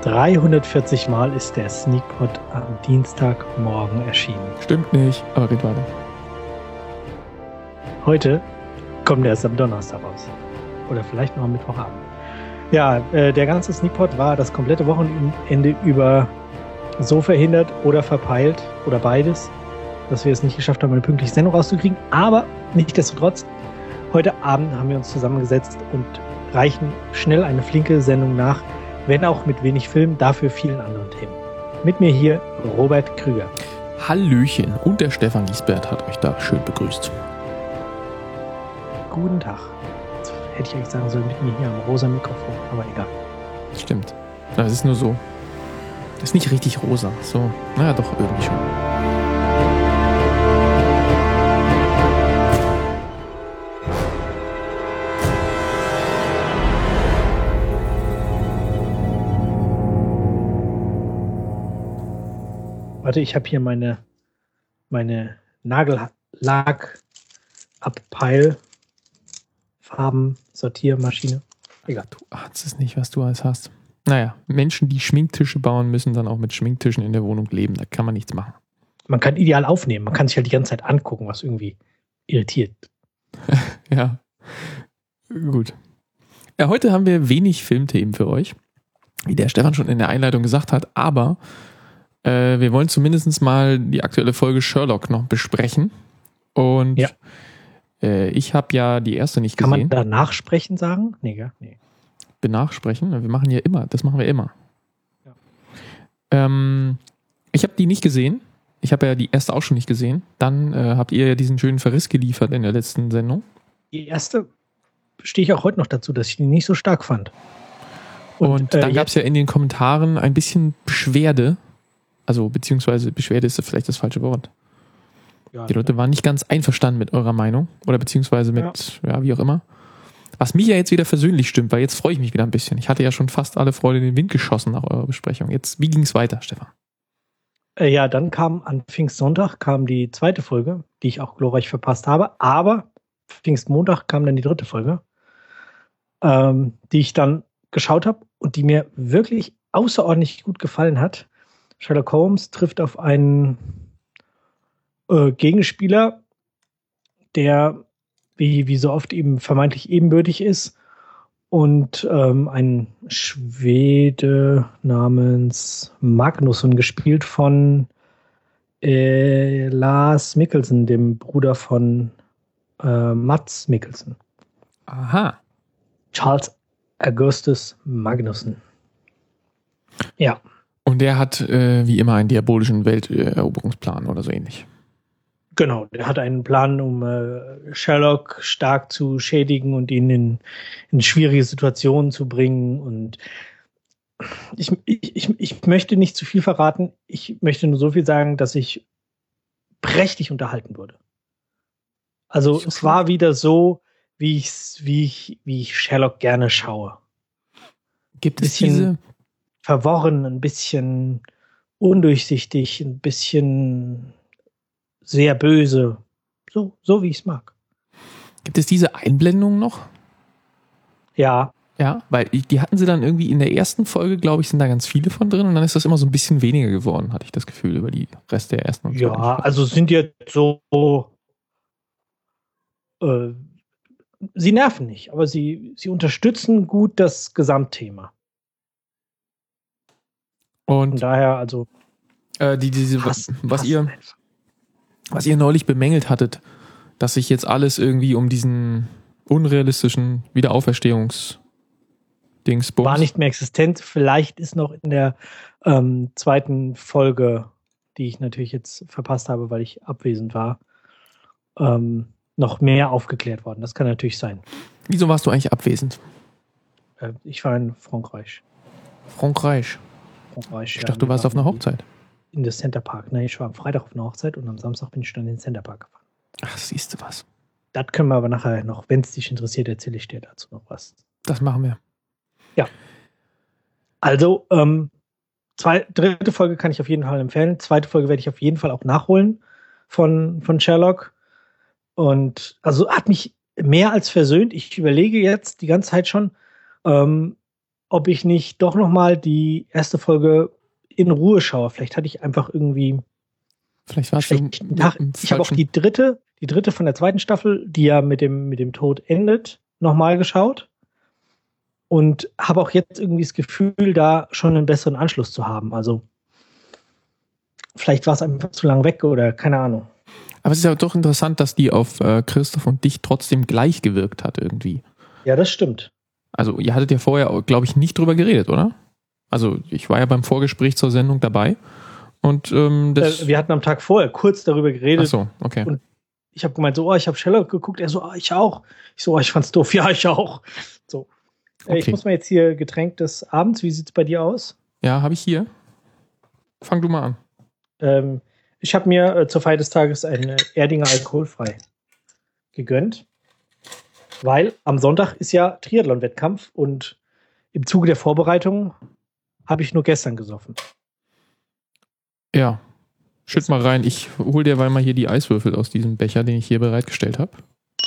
340 Mal ist der Sneakpot am Dienstagmorgen erschienen. Stimmt nicht, aber red weiter. Heute kommt er erst am Donnerstag raus. Oder vielleicht noch am Mittwochabend. Ja, der ganze Sneakpot war das komplette Wochenende über so verhindert oder verpeilt oder beides, dass wir es nicht geschafft haben, eine pünktliche Sendung rauszukriegen. Aber nichtsdestotrotz, heute Abend haben wir uns zusammengesetzt und reichen schnell eine flinke Sendung nach, wenn auch mit wenig Film, dafür vielen anderen Themen. Mit mir hier Robert Krüger. Hallöchen, und der Stefan Giesbert hat euch da schön begrüßt. Guten Tag. Jetzt hätte ich eigentlich sagen sollen, mit mir hier am rosa Mikrofon, aber egal. Stimmt. Aber es ist nur so. Das ist nicht richtig rosa. So, naja, doch, irgendwie schon. Warte, ich habe hier meine Nagellack-Abpeil-Farben-Sortiermaschine. Egal. Du ahnst es nicht, was du alles hast. Naja, Menschen, die Schminktische bauen, müssen dann auch mit Schminktischen in der Wohnung leben. Da kann man nichts machen. Man kann ideal aufnehmen. Man kann sich halt die ganze Zeit angucken, was irgendwie irritiert. Ja, gut. Ja, heute haben wir wenig Filmthemen für euch, wie der Stefan schon in der Einleitung gesagt hat, aber wir wollen zumindest mal die aktuelle Folge Sherlock noch besprechen. Und ja. Ich habe ja die erste nicht gesehen. Kann man da nachsprechen sagen? Nee, gell? Nee. Benachsprechen? Wir machen ja immer, das machen wir immer. Ja. Ich habe die nicht gesehen. Ich habe ja die erste auch schon nicht gesehen. Dann habt ihr ja diesen schönen Verriss geliefert in der letzten Sendung. Die erste stehe ich auch heute noch dazu, dass ich die nicht so stark fand. Und dann gab es ja in den Kommentaren ein bisschen Beschwerde. Also, beziehungsweise Beschwerde ist vielleicht das falsche Wort. Ja, die Leute waren nicht ganz einverstanden mit eurer Meinung. Oder beziehungsweise mit, ja, wie auch immer. Was mich ja jetzt wieder versöhnlich stimmt, weil jetzt freue ich mich wieder ein bisschen. Ich hatte ja schon fast alle Freude in den Wind geschossen nach eurer Besprechung. Jetzt, wie ging es weiter, Stefan? Ja, dann kam an Pfingstsonntag die zweite Folge, die ich auch glorreich verpasst habe. Aber Pfingstmontag kam dann die dritte Folge, die ich dann geschaut habe und die mir wirklich außerordentlich gut gefallen hat. Sherlock Holmes trifft auf einen Gegenspieler, der wie so oft eben vermeintlich ebenbürtig ist und ein Schwede namens Magnusson, gespielt von Lars Mikkelsen, dem Bruder von Mads Mikkelsen. Aha. Charles Augustus Magnusson. Ja. Und der hat wie immer einen diabolischen Welteroberungsplan oder so ähnlich. Genau, der hat einen Plan, um Sherlock stark zu schädigen und ihn in schwierige Situationen zu bringen. Und ich möchte nicht zu viel verraten. Ich möchte nur so viel sagen, dass ich prächtig unterhalten wurde. Also es war wieder so, wie ich Sherlock gerne schaue. Gibt es diese verworren, ein bisschen undurchsichtig, ein bisschen sehr böse. So wie ich es mag. Gibt es diese Einblendungen noch? Ja. Ja, weil die hatten sie dann irgendwie in der ersten Folge, glaube ich, sind da ganz viele von drin und dann ist das immer so ein bisschen weniger geworden, hatte ich das Gefühl, über die Rest der ersten und zweiten. Ja, also sind jetzt so sie nerven nicht, aber sie unterstützen gut das Gesamtthema. Und von daher, also was ihr neulich bemängelt hattet, dass sich jetzt alles irgendwie um diesen unrealistischen Wiederauferstehungsdingsbums war nicht mehr existent. Vielleicht ist noch in der zweiten Folge, die ich natürlich jetzt verpasst habe, weil ich abwesend war, noch mehr aufgeklärt worden. Das kann natürlich sein. Wieso warst du eigentlich abwesend? Ich war in Frankreich. Frankreich? Ich dachte, du warst auf einer Hochzeit. In der Center Park. Nein, ich war am Freitag auf einer Hochzeit und am Samstag bin ich dann in den Center Park gefahren. Ach, siehst du was. Das können wir aber nachher noch, wenn es dich interessiert, erzähle ich dir dazu noch was. Das machen wir. Ja. Also, dritte Folge kann ich auf jeden Fall empfehlen. Zweite Folge werde ich auf jeden Fall auch nachholen von Sherlock. Und also hat mich mehr als versöhnt. Ich überlege jetzt die ganze Zeit schon, ob ich nicht doch nochmal die erste Folge in Ruhe schaue. Vielleicht hatte ich einfach irgendwie vielleicht warst du ich habe auch die dritte von der zweiten Staffel, die ja mit dem Tod endet, nochmal geschaut. Und habe auch jetzt irgendwie das Gefühl, da schon einen besseren Anschluss zu haben. Also vielleicht war es einfach zu lang weg oder keine Ahnung. Aber es ist ja doch interessant, dass die auf Christoph und dich trotzdem gleich gewirkt hat irgendwie. Ja, das stimmt. Also ihr hattet ja vorher, glaube ich, nicht drüber geredet, oder? Also ich war ja beim Vorgespräch zur Sendung dabei. Und wir hatten am Tag vorher kurz darüber geredet. Ach so, okay. Und ich habe gemeint, so, ich habe Sherlock geguckt. Er so, ich auch. Ich so, ich fand's doof. Ja, ich auch. So. Okay. Ich muss mal jetzt hier Getränk des Abends. Wie sieht's bei dir aus? Ja, habe ich hier. Fang du mal an. Ich habe mir zur Feier des Tages ein Erdinger alkoholfrei gegönnt. Weil am Sonntag ist ja Triathlon-Wettkampf und im Zuge der Vorbereitung habe ich nur gestern gesoffen. Ja, schütt mal rein. Ich hol dir mal hier die Eiswürfel aus diesem Becher, den ich hier bereitgestellt habe.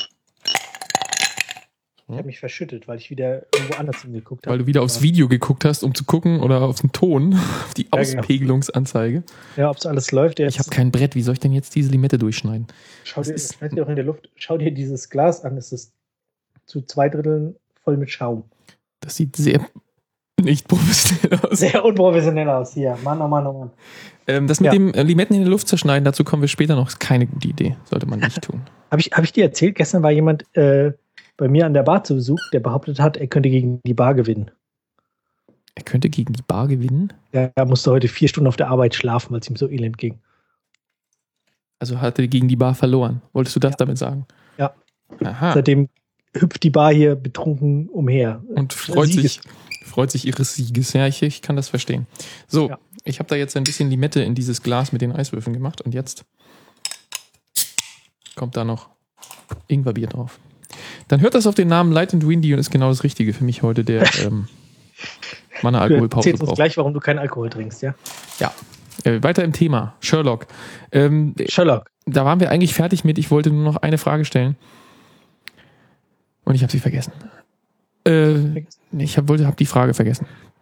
Ich habe mich verschüttet, weil ich wieder irgendwo anders hingeguckt habe. Weil du wieder aufs Video geguckt hast, um zu gucken oder auf den Ton, auf die Auspegelungsanzeige. Ja, ob es alles läuft. Ich habe kein Brett. Wie soll ich denn jetzt diese Limette durchschneiden? Schau dir auch in der Luft. Schau dir dieses Glas an. Es ist zu 2 Dritteln voll mit Schaum. Das sieht sehr nicht professionell aus. Sehr unprofessionell aus hier. Mann, oh Mann, oh Mann. Das mit dem Limetten in der Luft zerschneiden, dazu kommen wir später noch. Ist keine gute Idee. Sollte man nicht tun. Hab ich dir erzählt, gestern war jemand bei mir an der Bar zu Besuch, der behauptet hat, er könnte gegen die Bar gewinnen. Er könnte gegen die Bar gewinnen? Ja, er musste heute 4 Stunden auf der Arbeit schlafen, weil es ihm so elend ging. Also hat er gegen die Bar verloren. Wolltest du das damit sagen? Ja. Aha. Seitdem hüpft die Bar hier betrunken umher. Und freut sich ihres Sieges. Ja, ich kann das verstehen. So, Ich habe da jetzt ein bisschen Limette in dieses Glas mit den Eiswürfeln gemacht und jetzt kommt da noch Ingwerbier drauf. Dann hört das auf den Namen Light and Windy und ist genau das Richtige für mich heute, der mal eine Alkoholpause braucht. Erzählst uns gleich, warum du keinen Alkohol trinkst, ja? Ja. Weiter im Thema. Sherlock. Sherlock. Da waren wir eigentlich fertig mit. Ich wollte nur noch eine Frage stellen. Und ich habe sie vergessen. Ich habe die Frage vergessen.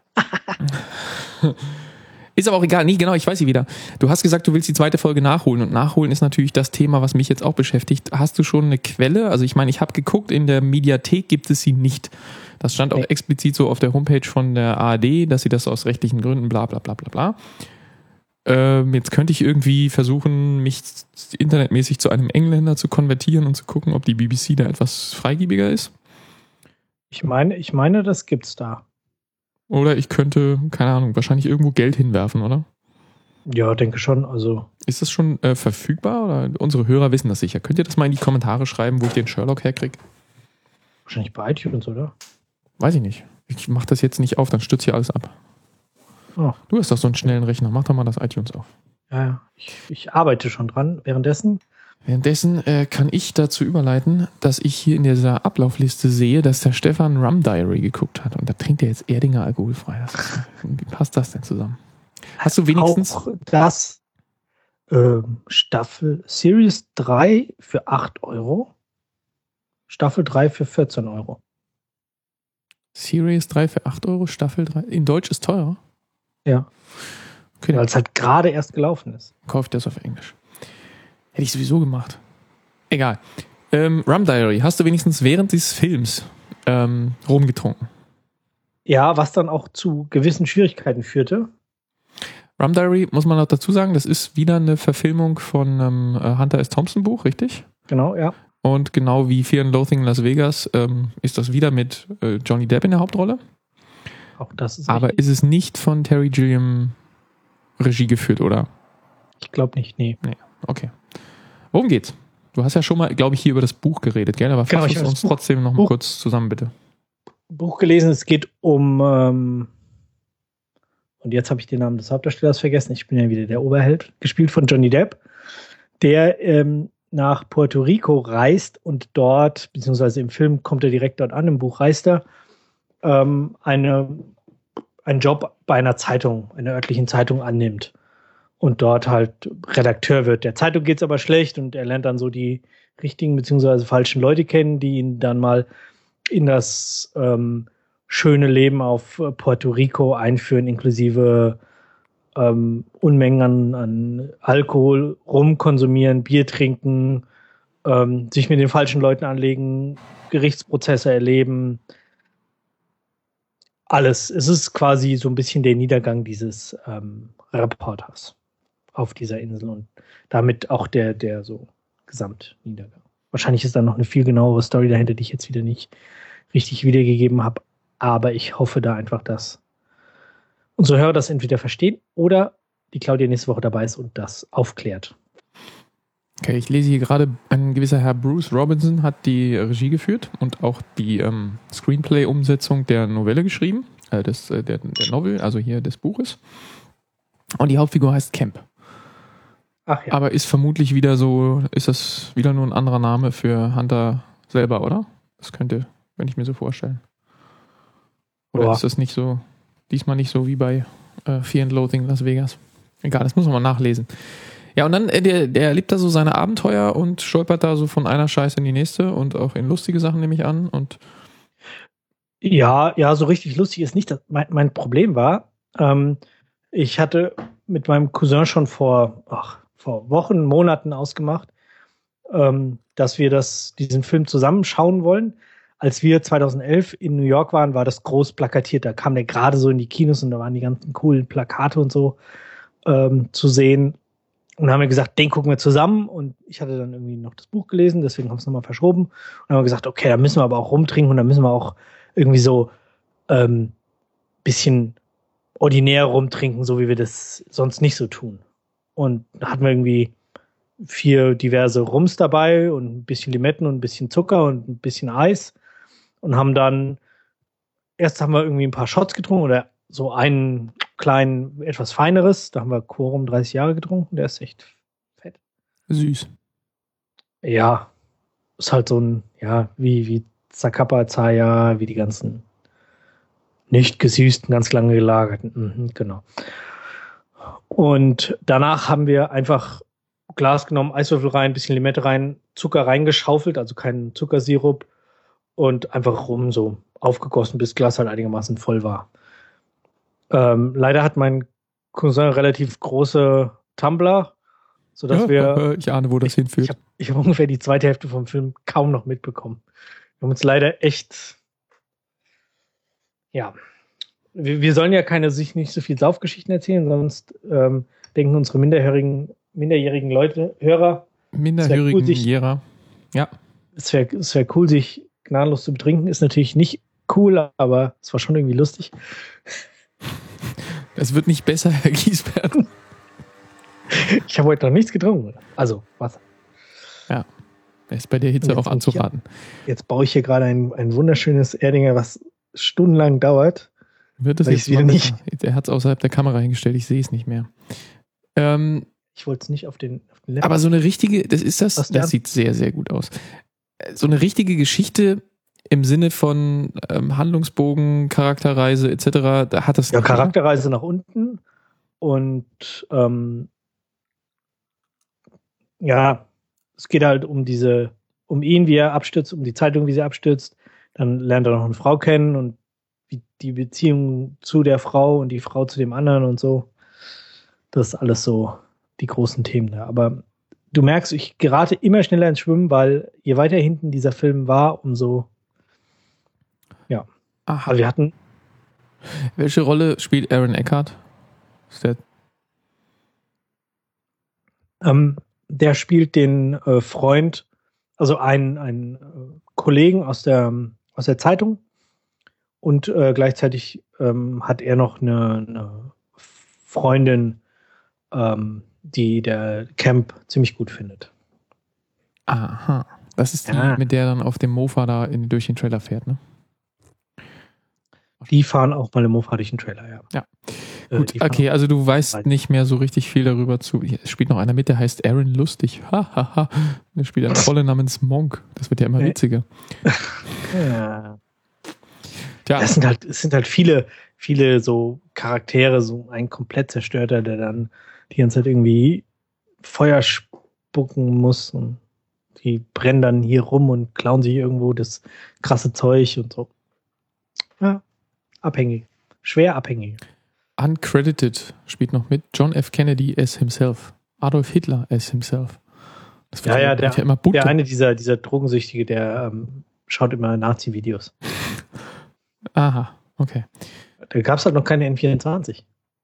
Ist aber auch egal. Nee, genau, ich weiß sie wieder. Du hast gesagt, du willst die zweite Folge nachholen. Und nachholen ist natürlich das Thema, was mich jetzt auch beschäftigt. Hast du schon eine Quelle? Also ich meine, ich habe geguckt, in der Mediathek gibt es sie nicht. Das stand auch explizit so auf der Homepage von der ARD, dass sie das aus rechtlichen Gründen bla bla bla bla bla. Jetzt könnte ich irgendwie versuchen, mich internetmäßig zu einem Engländer zu konvertieren und zu gucken, ob die BBC da etwas freigebiger ist. Ich meine, das gibt's da. Oder ich könnte, keine Ahnung, wahrscheinlich irgendwo Geld hinwerfen, oder? Ja, denke schon. Also ist das schon verfügbar? Oder unsere Hörer wissen das sicher. Könnt ihr das mal in die Kommentare schreiben, wo ich den Sherlock herkriege? Wahrscheinlich bei iTunes, oder? Weiß ich nicht. Ich mache das jetzt nicht auf, dann stürzt hier alles ab. Oh. Du hast doch so einen schnellen Rechner. Mach doch mal das iTunes auf. Ja, ich arbeite schon dran. Währenddessen kann ich dazu überleiten, dass ich hier in dieser Ablaufliste sehe, dass der Stefan Rum Diary geguckt hat. Und da trinkt er jetzt Erdinger alkoholfrei. Wie passt das denn zusammen? Hast du wenigstens... Auch das Staffel Series 3 für 8 €. Staffel 3 für 14 €. Series 3 für 8 €, Staffel 3. In Deutsch ist teurer? Ja. Okay, weil es halt gerade erst gelaufen ist. Kauft das auf Englisch. Hätte ich sowieso gemacht. Egal. Rum Diary, hast du wenigstens während dieses Films rumgetrunken? Ja, was dann auch zu gewissen Schwierigkeiten führte. Rum Diary, muss man noch dazu sagen, das ist wieder eine Verfilmung von einem Hunter S. Thompson Buch, richtig? Genau, ja. Und genau wie Fear and Loathing in Las Vegas ist das wieder mit Johnny Depp in der Hauptrolle. Auch das ist aber richtig. Ist es nicht von Terry Gilliam Regie geführt, oder? Ich glaube nicht, nee. Okay. Worum geht's? Du hast ja schon mal, glaube ich, hier über das Buch geredet, gell? Aber fass uns trotzdem noch mal kurz zusammen, bitte. Buch gelesen, es geht um und jetzt habe ich den Namen des Hauptdarstellers vergessen, ich bin ja wieder der Oberheld, gespielt von Johnny Depp, der nach Puerto Rico reist und dort, beziehungsweise im Film kommt er direkt dort an, im Buch reist er, einen Job bei einer Zeitung, einer örtlichen Zeitung annimmt und dort halt Redakteur wird. Der Zeitung geht's aber schlecht und er lernt dann so die richtigen beziehungsweise falschen Leute kennen, die ihn dann mal in das schöne Leben auf Puerto Rico einführen, inklusive Unmengen an Alkohol, Rum konsumieren, Bier trinken, sich mit den falschen Leuten anlegen, Gerichtsprozesse erleben. Alles. Es ist quasi so ein bisschen der Niedergang dieses Reporters auf dieser Insel und damit auch der so Gesamtniedergang. Wahrscheinlich ist da noch eine viel genauere Story dahinter, die ich jetzt wieder nicht richtig wiedergegeben habe. Aber ich hoffe da einfach, dass unsere Hörer das entweder verstehen oder die Claudia nächste Woche dabei ist und das aufklärt. Okay, ich lese hier gerade, ein gewisser Herr Bruce Robinson hat die Regie geführt und auch die Screenplay-Umsetzung der Novelle geschrieben, der Novel, also hier des Buches. Und die Hauptfigur heißt Camp. Ach ja. Aber ist vermutlich wieder so, ist das wieder nur ein anderer Name für Hunter selber, oder? Das könnte ich mir so vorstellen. Oder ist das nicht so, diesmal nicht so wie bei Fear and Loathing Las Vegas? Egal, das muss man mal nachlesen. Ja, und dann, der erlebt da so seine Abenteuer und stolpert da so von einer Scheiße in die nächste und auch in lustige Sachen, nehme ich an. Und ja, so richtig lustig ist nicht. Mein Problem war, ich hatte mit meinem Cousin schon vor Wochen, Monaten ausgemacht, dass wir diesen Film zusammen schauen wollen. Als wir 2011 in New York waren, war das groß plakatiert. Da kam der gerade so in die Kinos und da waren die ganzen coolen Plakate und so zu sehen. Und dann haben wir gesagt, den gucken wir zusammen. Und ich hatte dann irgendwie noch das Buch gelesen, deswegen haben wir es nochmal verschoben. Und dann haben wir gesagt, okay, da müssen wir aber auch rumtrinken und da müssen wir auch irgendwie so bisschen ordinär rumtrinken, so wie wir das sonst nicht so tun. Und da hatten wir irgendwie 4 diverse Rums dabei und ein bisschen Limetten und ein bisschen Zucker und ein bisschen Eis. Und haben dann, erst haben wir irgendwie ein paar Shots getrunken oder so einen kleinen, etwas feineres. Da haben wir Quorum 30 Jahre getrunken. Der ist echt fett. Süß. Ja, ist halt so ein, ja, wie Zacapa, Zaya, wie die ganzen nicht gesüßten, ganz lange gelagerten. Genau. Und danach haben wir einfach Glas genommen, Eiswürfel rein, bisschen Limette rein, Zucker reingeschaufelt, also keinen Zuckersirup und einfach rum so aufgegossen, bis das Glas halt einigermaßen voll war. Leider hat mein Cousin relativ große Tumbler, sodass wir... Ich ahne, wo das hinführt. Ich habe ungefähr die zweite Hälfte vom Film kaum noch mitbekommen. Wir haben uns leider echt... Ja, wir sollen ja nicht so viel Saufgeschichten erzählen, sonst denken unsere minderjährigen Hörer... Minderjährigen Jäger. Ja. Es wär cool, sich gnadenlos zu betrinken. Ist natürlich nicht cool, aber es war schon irgendwie lustig. Es wird nicht besser, Herr Giesbert. Ich habe heute noch nichts getrunken. Also Wasser. Ja, ist bei der Hitze auch anzuraten. Jetzt baue ich hier gerade ein wunderschönes Erdinger, was stundenlang dauert. Wird es jetzt wieder nicht? Er hat es außerhalb der Kamera hingestellt, ich sehe es nicht mehr. Ich wollte es nicht auf den Laptop. Aber so eine richtige, das sieht sehr, sehr gut aus. So eine richtige Geschichte im Sinne von Handlungsbogen, Charakterreise etc., da hat das... Ja, Charakterreise nach unten und ja, es geht halt um ihn, wie er abstürzt, um die Zeitung, wie sie abstürzt. Dann lernt er noch eine Frau kennen und wie die Beziehung zu der Frau und die Frau zu dem anderen und so. Das ist alles so die großen Themen da. Aber du merkst, ich gerate immer schneller ins Schwimmen, weil je weiter hinten dieser Film war, umso ja. Aha. Also wir hatten... Welche Rolle spielt Aaron Eckhart? Der spielt den Freund, also einen Kollegen aus der Zeitung und gleichzeitig hat er noch eine Freundin, die der Camp ziemlich gut findet. Aha. Das ist die, mit der dann auf dem Mofa da durch den Trailer fährt, ne? Die fahren auch mal im Mofa durch den Trailer, ja. Ja. Gut, okay, also du weißt nicht mehr so richtig viel darüber zu. Es spielt noch einer mit, der heißt Aaron Lustig. Hahaha. Der spielt eine Rolle namens Monk. Das wird ja immer witziger. Ja. Tja. Es sind halt viele so Charaktere, so ein komplett Zerstörter, der dann die ganze Zeit irgendwie Feuer spucken muss und die brennen dann hier rum und klauen sich irgendwo das krasse Zeug und so. Ja. Abhängig. Schwer abhängig. Uncredited spielt noch mit. John F. Kennedy as himself. Adolf Hitler as himself. Das wird ja immer der eine dieser Drogensüchtige, der schaut immer Nazi-Videos. Aha, okay. Da gab es halt noch keine N24.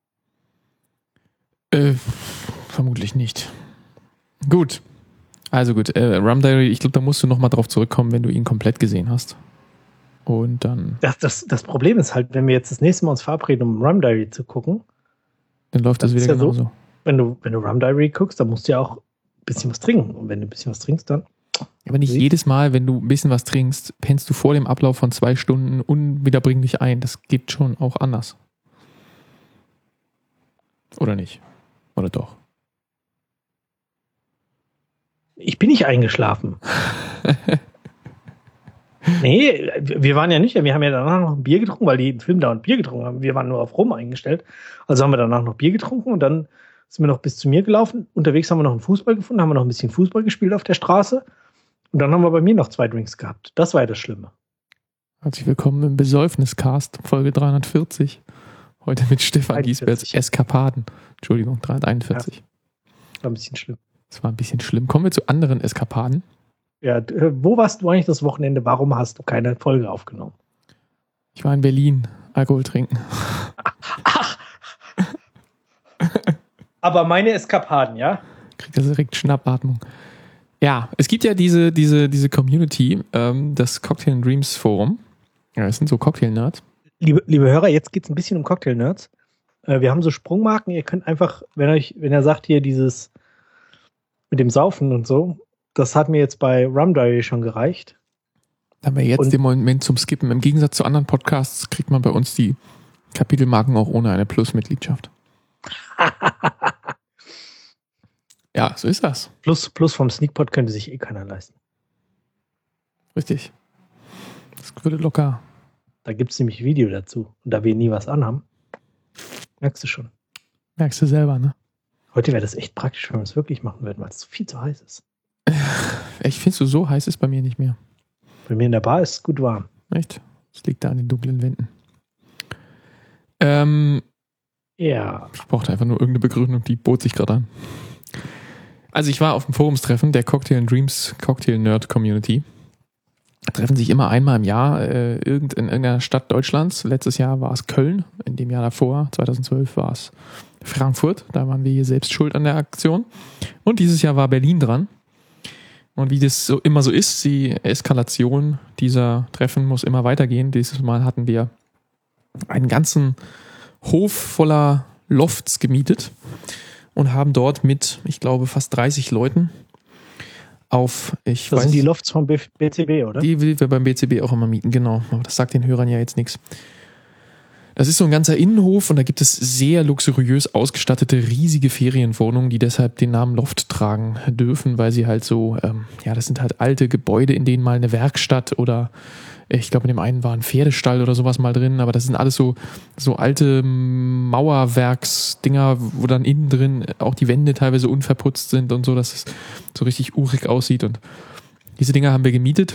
Vermutlich nicht. Gut. Also gut, Rum Diary, ich glaube, da musst du nochmal drauf zurückkommen, wenn du ihn komplett gesehen hast. Und dann... Das Problem ist halt, wenn wir jetzt das nächste Mal uns verabreden, um Rum Diary zu gucken, dann läuft das wieder ja genauso. So, wenn du Rum Diary guckst, dann musst du ja auch ein bisschen was trinken. Und wenn du ein bisschen was trinkst, dann... Aber nicht jedes Mal, wenn du ein bisschen was trinkst, pennst du vor dem Ablauf von 2 Stunden unwiederbringlich ein. Das geht schon auch anders. Oder nicht? Oder doch? Ich bin nicht eingeschlafen. Nee, wir waren ja nicht. Wir haben ja danach noch ein Bier getrunken, weil die im Film dauernd Bier getrunken haben. Wir waren nur auf Rum eingestellt. Also haben wir danach noch Bier getrunken und dann sind wir noch bis zu mir gelaufen. Unterwegs haben wir noch einen Fußball gefunden, haben wir noch ein bisschen Fußball gespielt auf der Straße. Und dann haben wir bei mir noch 2 Drinks gehabt. Das war ja das Schlimme. Herzlich willkommen im Besäufniscast, Folge 340. Heute mit Stefan Giesberts Eskapaden. Entschuldigung, 341. Ja, war ein bisschen schlimm. Das war ein bisschen schlimm. Kommen wir zu anderen Eskapaden. Ja, wo warst du eigentlich das Wochenende? Warum hast du keine Folge aufgenommen? Ich war in Berlin, Alkohol trinken. Ach. Aber meine Eskapaden, ja? Kriegt er direkt Schnappatmung. Ja, es gibt ja diese Community, das Cocktail and Dreams Forum. Ja, das sind so Cocktail-Nerds. Liebe Hörer, jetzt geht es ein bisschen um Cocktail-Nerds. Wir haben so Sprungmarken. Ihr könnt einfach, wenn er sagt hier dieses mit dem Saufen und so, das hat mir jetzt bei Rum Diary schon gereicht. Da haben wir jetzt den Moment zum Skippen. Im Gegensatz zu anderen Podcasts kriegt man bei uns die Kapitelmarken auch ohne eine Plus-Mitgliedschaft. Ja, so ist das. Plus vom Sneakpot könnte sich keiner leisten. Richtig. Das würde locker. Da gibt es nämlich Video dazu. Und da wir nie was anhaben, merkst du schon. Merkst du selber, ne? Heute wäre das echt praktisch, wenn wir es wirklich machen würden, weil es viel zu heiß ist. Ich finde, so heiß ist bei mir nicht mehr. Bei mir in der Bar ist es gut warm. Echt? Das liegt da an den dunklen Wänden. Ja. Ich brauchte einfach nur irgendeine Begründung, die bot sich gerade an. Also ich war auf dem Forumstreffen der Cocktail and Dreams Cocktail Nerd Community. Treffen sich immer einmal im Jahr in irgendeiner Stadt Deutschlands. Letztes Jahr war es Köln, in dem Jahr davor, 2012, war es Frankfurt. Da waren wir hier selbst schuld an der Aktion. Und dieses Jahr war Berlin dran. Und wie das so immer so ist, die Eskalation dieser Treffen muss immer weitergehen. Dieses Mal hatten wir einen ganzen Hof voller Lofts gemietet und haben dort mit, ich glaube, fast 30 Leuten das sind die Lofts vom BCB, oder? Die wir beim BCB auch immer mieten, genau. Aber das sagt den Hörern ja jetzt nichts. Das ist so ein ganzer Innenhof und da gibt es sehr luxuriös ausgestattete, riesige Ferienwohnungen, die deshalb den Namen Loft tragen dürfen, weil sie halt so, das sind halt alte Gebäude, in denen mal eine Werkstatt oder ich glaube, in dem einen war ein Pferdestall oder sowas mal drin, aber das sind alles so alte Mauerwerksdinger, wo dann innen drin auch die Wände teilweise unverputzt sind und so, dass es so richtig urig aussieht. Und diese Dinger haben wir gemietet.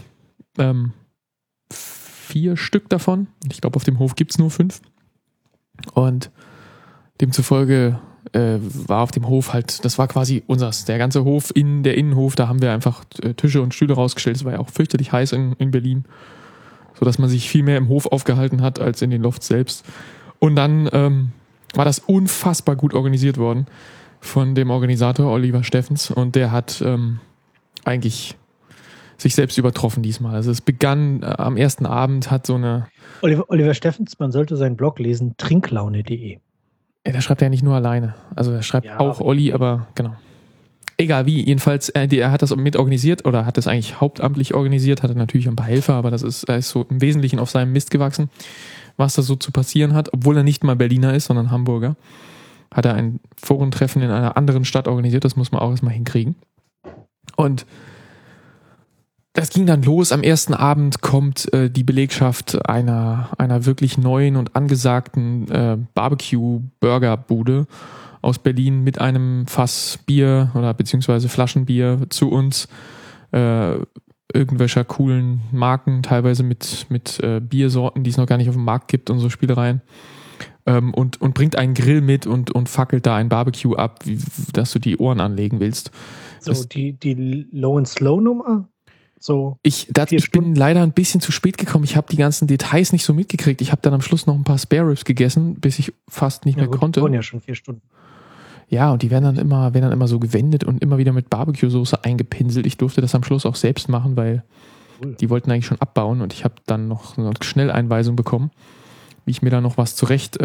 4 Stück davon. Ich glaube, auf dem Hof gibt es nur 5. Und demzufolge war auf dem Hof halt, das war quasi unseres. Der ganze Hof, der Innenhof, da haben wir einfach Tische und Stühle rausgestellt. Es war ja auch fürchterlich heiß in Berlin, sodass man sich viel mehr im Hof aufgehalten hat als in den Lofts selbst. Und dann war das unfassbar gut organisiert worden von dem Organisator Oliver Steffens und der hat eigentlich sich selbst übertroffen diesmal. Also es begann am ersten Abend, hat so eine... Oliver Steffens, man sollte seinen Blog lesen, trinklaune.de. Ja, da schreibt er nicht nur alleine. Also er schreibt auch Olli, aber genau. Egal wie, jedenfalls, er hat das mit organisiert oder hat das eigentlich hauptamtlich organisiert, hatte natürlich ein paar Helfer, aber er ist so im Wesentlichen auf seinem Mist gewachsen, was da so zu passieren hat, obwohl er nicht mal Berliner ist, sondern Hamburger. Hat er ein Forentreffen in einer anderen Stadt organisiert, das muss man auch erstmal hinkriegen. Und das ging dann los. Am ersten Abend kommt die Belegschaft einer wirklich neuen und angesagten Barbecue-Burger-Bude aus Berlin mit einem Fass Bier oder beziehungsweise Flaschenbier zu uns. irgendwelcher coolen Marken, teilweise mit Biersorten, die es noch gar nicht auf dem Markt gibt und so Spielereien. Und bringt einen Grill mit und fackelt da ein Barbecue ab, dass du die Ohren anlegen willst. So, die Low and Slow Nummer? So ich bin leider ein bisschen zu spät gekommen. Ich habe die ganzen Details nicht so mitgekriegt. Ich habe dann am Schluss noch ein paar Spare Ribs gegessen, bis ich fast nicht mehr konnte. Die wurden ja schon 4 Stunden. Ja, und die werden dann immer so gewendet und immer wieder mit Barbecue-Soße eingepinselt. Ich durfte das am Schluss auch selbst machen, weil die wollten eigentlich schon abbauen und ich habe dann noch eine Schnelleinweisung bekommen, wie ich mir da noch was zurecht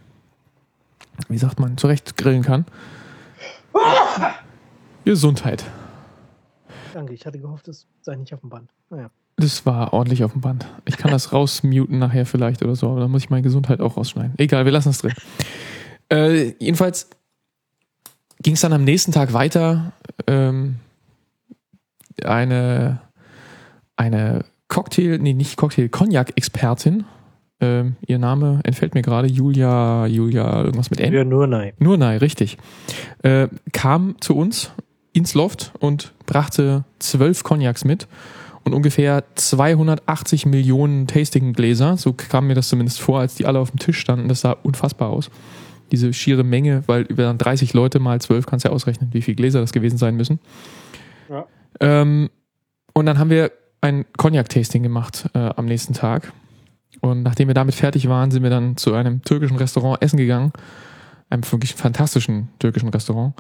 grillen kann. Gesundheit. Danke, ich hatte gehofft, es sei nicht auf dem Band. Naja. Das war ordentlich auf dem Band. Ich kann das rausmuten nachher vielleicht oder so, aber dann muss ich meine Gesundheit auch rausschneiden. Egal, wir lassen es drin. Jedenfalls ging es dann am nächsten Tag weiter. Eine Cognac-Expertin, ihr Name entfällt mir gerade, Julia, irgendwas mit N. Ja, Nurnay, richtig. Kam zu uns ins Loft und brachte 12 Cognacs mit und ungefähr 280 Millionen Tasting-Gläser. So kam mir das zumindest vor, als die alle auf dem Tisch standen. Das sah unfassbar aus. Diese schiere Menge, weil über 30 Leute mal 12 kannst du ja ausrechnen, wie viele Gläser das gewesen sein müssen. Ja. Und dann haben wir ein Cognac-Tasting gemacht am nächsten Tag. Und nachdem wir damit fertig waren, sind wir dann zu einem türkischen Restaurant essen gegangen. Einem wirklich fantastischen türkischen Restaurant.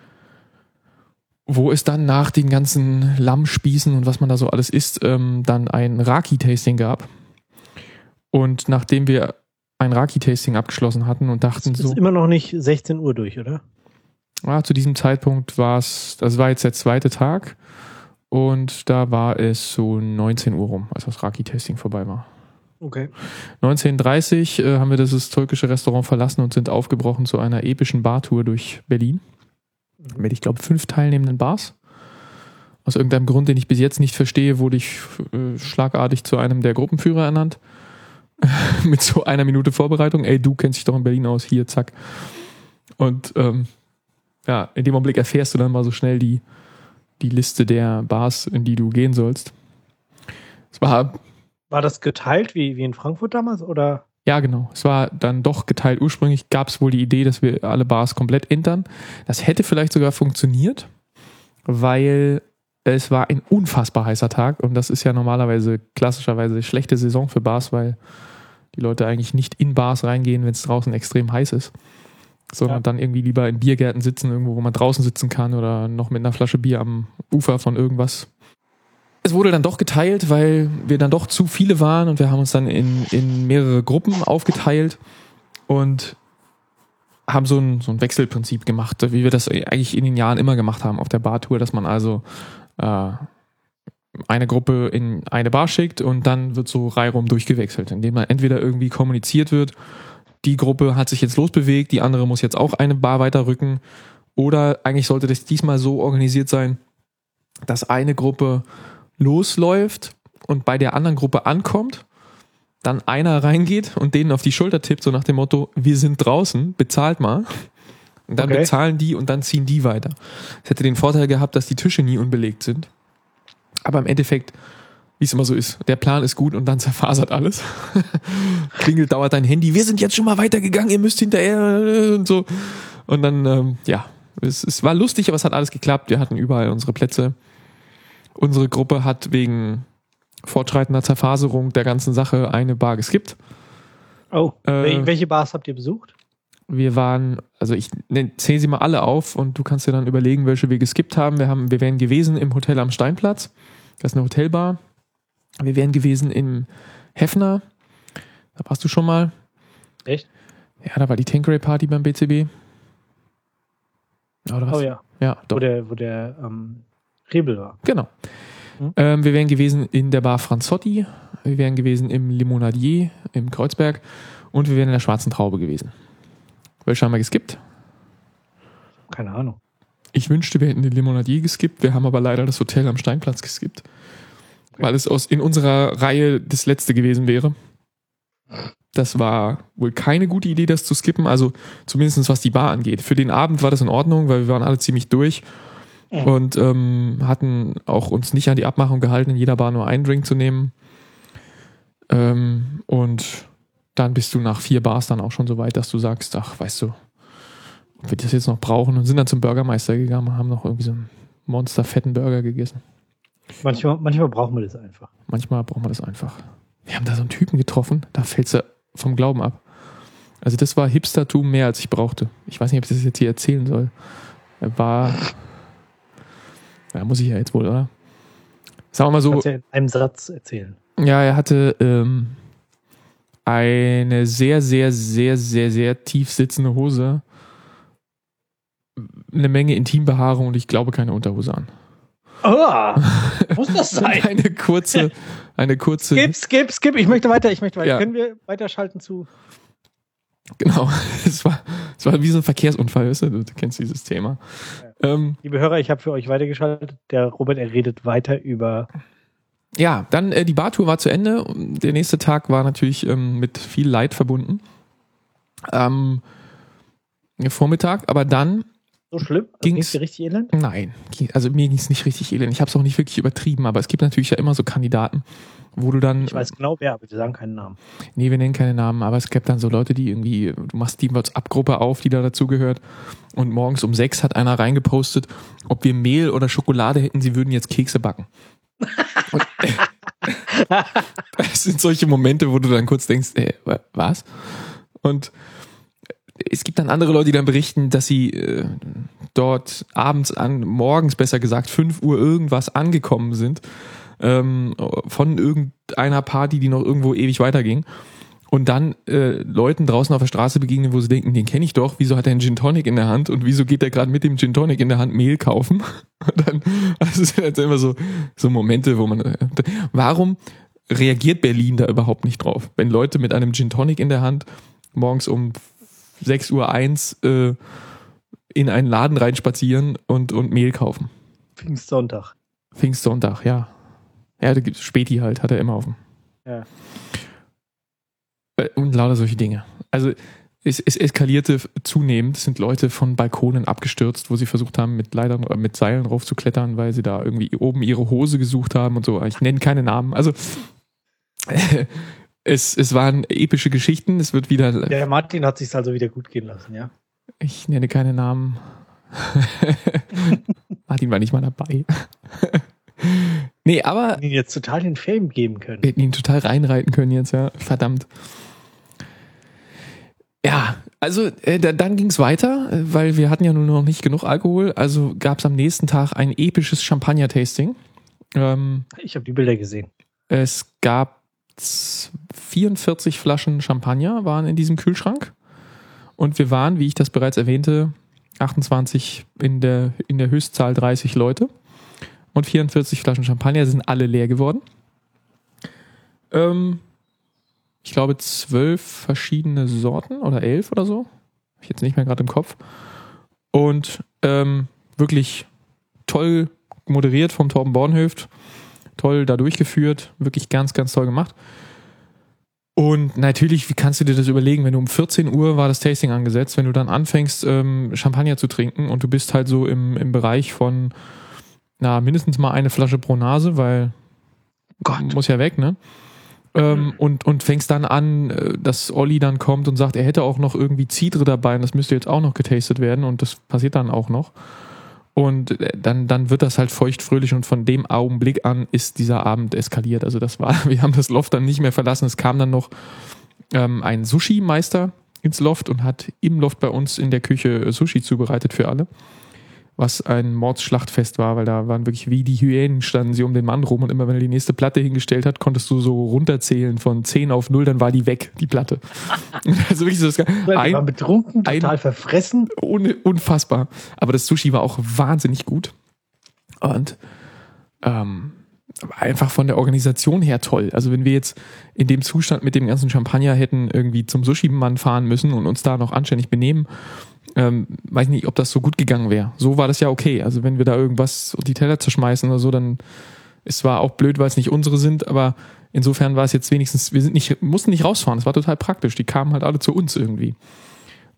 Wo es dann nach den ganzen Lammspießen und was man da so alles isst, dann ein Raki-Tasting gab. Und nachdem wir ein Raki-Tasting abgeschlossen hatten und dachten so... Das ist immer noch nicht 16 Uhr durch, oder? Ja, zu diesem Zeitpunkt war jetzt der zweite Tag. Und da war es so 19 Uhr rum, als das Raki-Tasting vorbei war. Okay. 19:30 haben wir das türkische Restaurant verlassen und sind aufgebrochen zu einer epischen Bartour durch Berlin. Mit, ich glaube, 5 teilnehmenden Bars. Aus irgendeinem Grund, den ich bis jetzt nicht verstehe, wurde ich schlagartig zu einem der Gruppenführer ernannt. Mit so 1 Minute Vorbereitung. Ey, du kennst dich doch in Berlin aus, hier, zack. Und in dem Augenblick erfährst du dann mal so schnell die Liste der Bars, in die du gehen sollst. War das geteilt wie in Frankfurt damals, oder? Ja, genau. Es war dann doch geteilt. Ursprünglich gab es wohl die Idee, dass wir alle Bars komplett entern. Das hätte vielleicht sogar funktioniert, weil es war ein unfassbar heißer Tag und das ist ja normalerweise klassischerweise schlechte Saison für Bars, weil die Leute eigentlich nicht in Bars reingehen, wenn es draußen extrem heiß ist, sondern dann irgendwie lieber in Biergärten sitzen, irgendwo, wo man draußen sitzen kann oder noch mit einer Flasche Bier am Ufer von irgendwas. Es wurde dann doch geteilt, weil wir dann doch zu viele waren und wir haben uns dann in mehrere Gruppen aufgeteilt und haben so ein Wechselprinzip gemacht, wie wir das eigentlich in den Jahren immer gemacht haben auf der Bartour, dass man also eine Gruppe in eine Bar schickt und dann wird so reihum durchgewechselt, indem man entweder irgendwie kommuniziert wird, die Gruppe hat sich jetzt losbewegt, die andere muss jetzt auch eine Bar weiterrücken, oder eigentlich sollte das diesmal so organisiert sein, dass eine Gruppe losläuft und bei der anderen Gruppe ankommt, dann einer reingeht und denen auf die Schulter tippt, so nach dem Motto, wir sind draußen, bezahlt mal. Und dann bezahlen die und dann ziehen die weiter. Das hätte den Vorteil gehabt, dass die Tische nie unbelegt sind. Aber im Endeffekt, wie es immer so ist, der Plan ist gut und dann zerfasert alles. Klingelt, dauert dein Handy, wir sind jetzt schon mal weitergegangen, ihr müsst hinterher und so. Und dann, es war lustig, aber es hat alles geklappt. Wir hatten überall unsere Plätze. Unsere Gruppe hat wegen fortschreitender Zerfaserung der ganzen Sache eine Bar geskippt. Oh, welche Bars habt ihr besucht? Wir waren, also ich zähle sie mal alle auf und du kannst dir dann überlegen, welche wir geskippt haben. Wir wären gewesen im Hotel am Steinplatz. Das ist eine Hotelbar. Wir wären gewesen im Heffner. Da warst du schon mal. Echt? Ja, da war die Tanqueray Party beim BCB. Oder was? Oh ja. Ja, doch. Wo der Rebel war. Genau. Wir wären gewesen in der Bar Franzotti. Wir wären gewesen im Limonadier im Kreuzberg. Und wir wären in der Schwarzen Traube gewesen. Welche haben wir geskippt? Keine Ahnung. Ich wünschte, wir hätten den Limonadier geskippt. Wir haben aber leider das Hotel am Steinplatz geskippt. Okay. Weil es in unserer Reihe das letzte gewesen wäre. Das war wohl keine gute Idee, das zu skippen. Also zumindest was die Bar angeht. Für den Abend war das in Ordnung, weil wir waren alle ziemlich durch. Und hatten auch uns nicht an die Abmachung gehalten, in jeder Bar nur einen Drink zu nehmen. Und dann bist du nach 4 Bars dann auch schon so weit, dass du sagst, ach, weißt du, ob wir das jetzt noch brauchen, und sind dann zum Burgermeister gegangen und haben noch irgendwie so einen monsterfetten Burger gegessen. Manchmal brauchen wir das einfach. Manchmal braucht man das einfach. Wir haben da so einen Typen getroffen, da fällst du vom Glauben ab. Also das war Hipstertum mehr, als ich brauchte. Ich weiß nicht, ob ich das jetzt hier erzählen soll. Er war... Ja, muss ich ja jetzt wohl, oder? Sagen wir mal so... Kannst du ja in einem Satz erzählen. Ja, er hatte eine sehr, sehr, sehr, sehr, sehr tief sitzende Hose, eine Menge Intimbehaarung und ich glaube keine Unterhose an. Oh, muss das sein? Eine kurze... Skip, ich möchte weiter. Ja. Können wir weiterschalten zu... Genau, es war wie so ein Verkehrsunfall, weißt du kennst dieses Thema. Ja. Liebe Hörer, ich habe für euch weitergeschaltet. Der Robert, er redet weiter über... Ja, dann die Bartour war zu Ende. Der nächste Tag war natürlich mit viel Leid verbunden. Vormittag, aber dann... So schlimm? Ging es dir richtig elend? Nein, also mir ging es nicht richtig elend. Ich habe es auch nicht wirklich übertrieben, aber es gibt natürlich ja immer so Kandidaten, wo du dann... Ich weiß genau wer, aber wir sagen keinen Namen. Nee, wir nennen keine Namen, aber es gibt dann so Leute, die irgendwie... Du machst die WhatsApp-Gruppe auf, die da dazugehört, und morgens um 6 hat einer reingepostet, ob wir Mehl oder Schokolade hätten, sie würden jetzt Kekse backen. Und, das sind solche Momente, wo du dann kurz denkst, was? Und es gibt dann andere Leute, die dann berichten, dass sie dort morgens besser gesagt, 5 Uhr irgendwas angekommen sind, von irgendeiner Party, die noch irgendwo ewig weiterging. Und dann Leuten draußen auf der Straße begegnen, wo sie denken, den kenne ich doch, wieso hat er einen Gin Tonic in der Hand und wieso geht er gerade mit dem Gin Tonic in der Hand Mehl kaufen? Und dann, also es sind halt immer so Momente, wo man, warum reagiert Berlin da überhaupt nicht drauf? Wenn Leute mit einem Gin Tonic in der Hand morgens um 6:01 Uhr in einen Laden reinspazieren und Mehl kaufen. Pfingstsonntag, ja. Ja, da gibt's Späti halt, hat er immer auf dem. Ja. Und lauter solche Dinge. Also es eskalierte zunehmend. Es sind Leute von Balkonen abgestürzt, wo sie versucht haben, mit Seilen rauf zu klettern, weil sie da irgendwie oben ihre Hose gesucht haben und so. Ich nenne keine Namen. Also es waren epische Geschichten. Es wird wieder... Der Martin hat sich also wieder gut gehen lassen, ja? Ich nenne keine Namen. Martin war nicht mal dabei. Nee, aber... Wir hätten ihn jetzt total den Fame geben können. Wir hätten ihn total reinreiten können jetzt, ja. Verdammt. Ja, also dann ging es weiter, weil wir hatten ja nun noch nicht genug Alkohol. Also gab es am nächsten Tag ein episches Champagner-Tasting. Ich habe die Bilder gesehen. Es gab 44 Flaschen Champagner waren in diesem Kühlschrank. Und wir waren, wie ich das bereits erwähnte, 28 in der Höchstzahl 30 Leute. Und 44 Flaschen Champagner sind alle leer geworden. Ich glaube 12 verschiedene Sorten oder 11 oder so. Hab ich jetzt nicht mehr gerade im Kopf. Und wirklich toll moderiert vom Torben Bornhöft. Toll da durchgeführt. Wirklich ganz, ganz toll gemacht. Und natürlich, wie kannst du dir das überlegen, wenn du um 14 Uhr war das Tasting angesetzt, wenn du dann anfängst, Champagner zu trinken und du bist halt so im Bereich von mindestens mal eine Flasche pro Nase, weil muss ja weg, ne? Und fängst dann an, dass Olli dann kommt und sagt, er hätte auch noch irgendwie Cidre dabei und das müsste jetzt auch noch getastet werden und das passiert dann auch noch. Und dann wird das halt feuchtfröhlich und von dem Augenblick an ist dieser Abend eskaliert. Also wir haben das Loft dann nicht mehr verlassen. Es kam dann noch ein Sushi-Meister ins Loft und hat im Loft bei uns in der Küche Sushi zubereitet für alle. Was ein Mordsschlachtfest war, weil da waren wirklich wie die Hyänen, standen sie um den Mann rum und immer wenn er die nächste Platte hingestellt hat, konntest du so runterzählen von 10 auf 0, dann war die weg, die Platte. Also wirklich so, die waren betrunken, total verfressen. Unfassbar. Aber das Sushi war auch wahnsinnig gut. Und einfach von der Organisation her toll. Also wenn wir jetzt in dem Zustand mit dem ganzen Champagner hätten irgendwie zum Sushi-Mann fahren müssen und uns da noch anständig benehmen, weiß nicht, ob das so gut gegangen wäre. So war das ja okay. Also wenn wir da irgendwas die Teller zerschmeißen oder so, dann es war auch blöd, weil es nicht unsere sind, aber insofern war es jetzt wenigstens, mussten nicht rausfahren. Es war total praktisch. Die kamen halt alle zu uns irgendwie.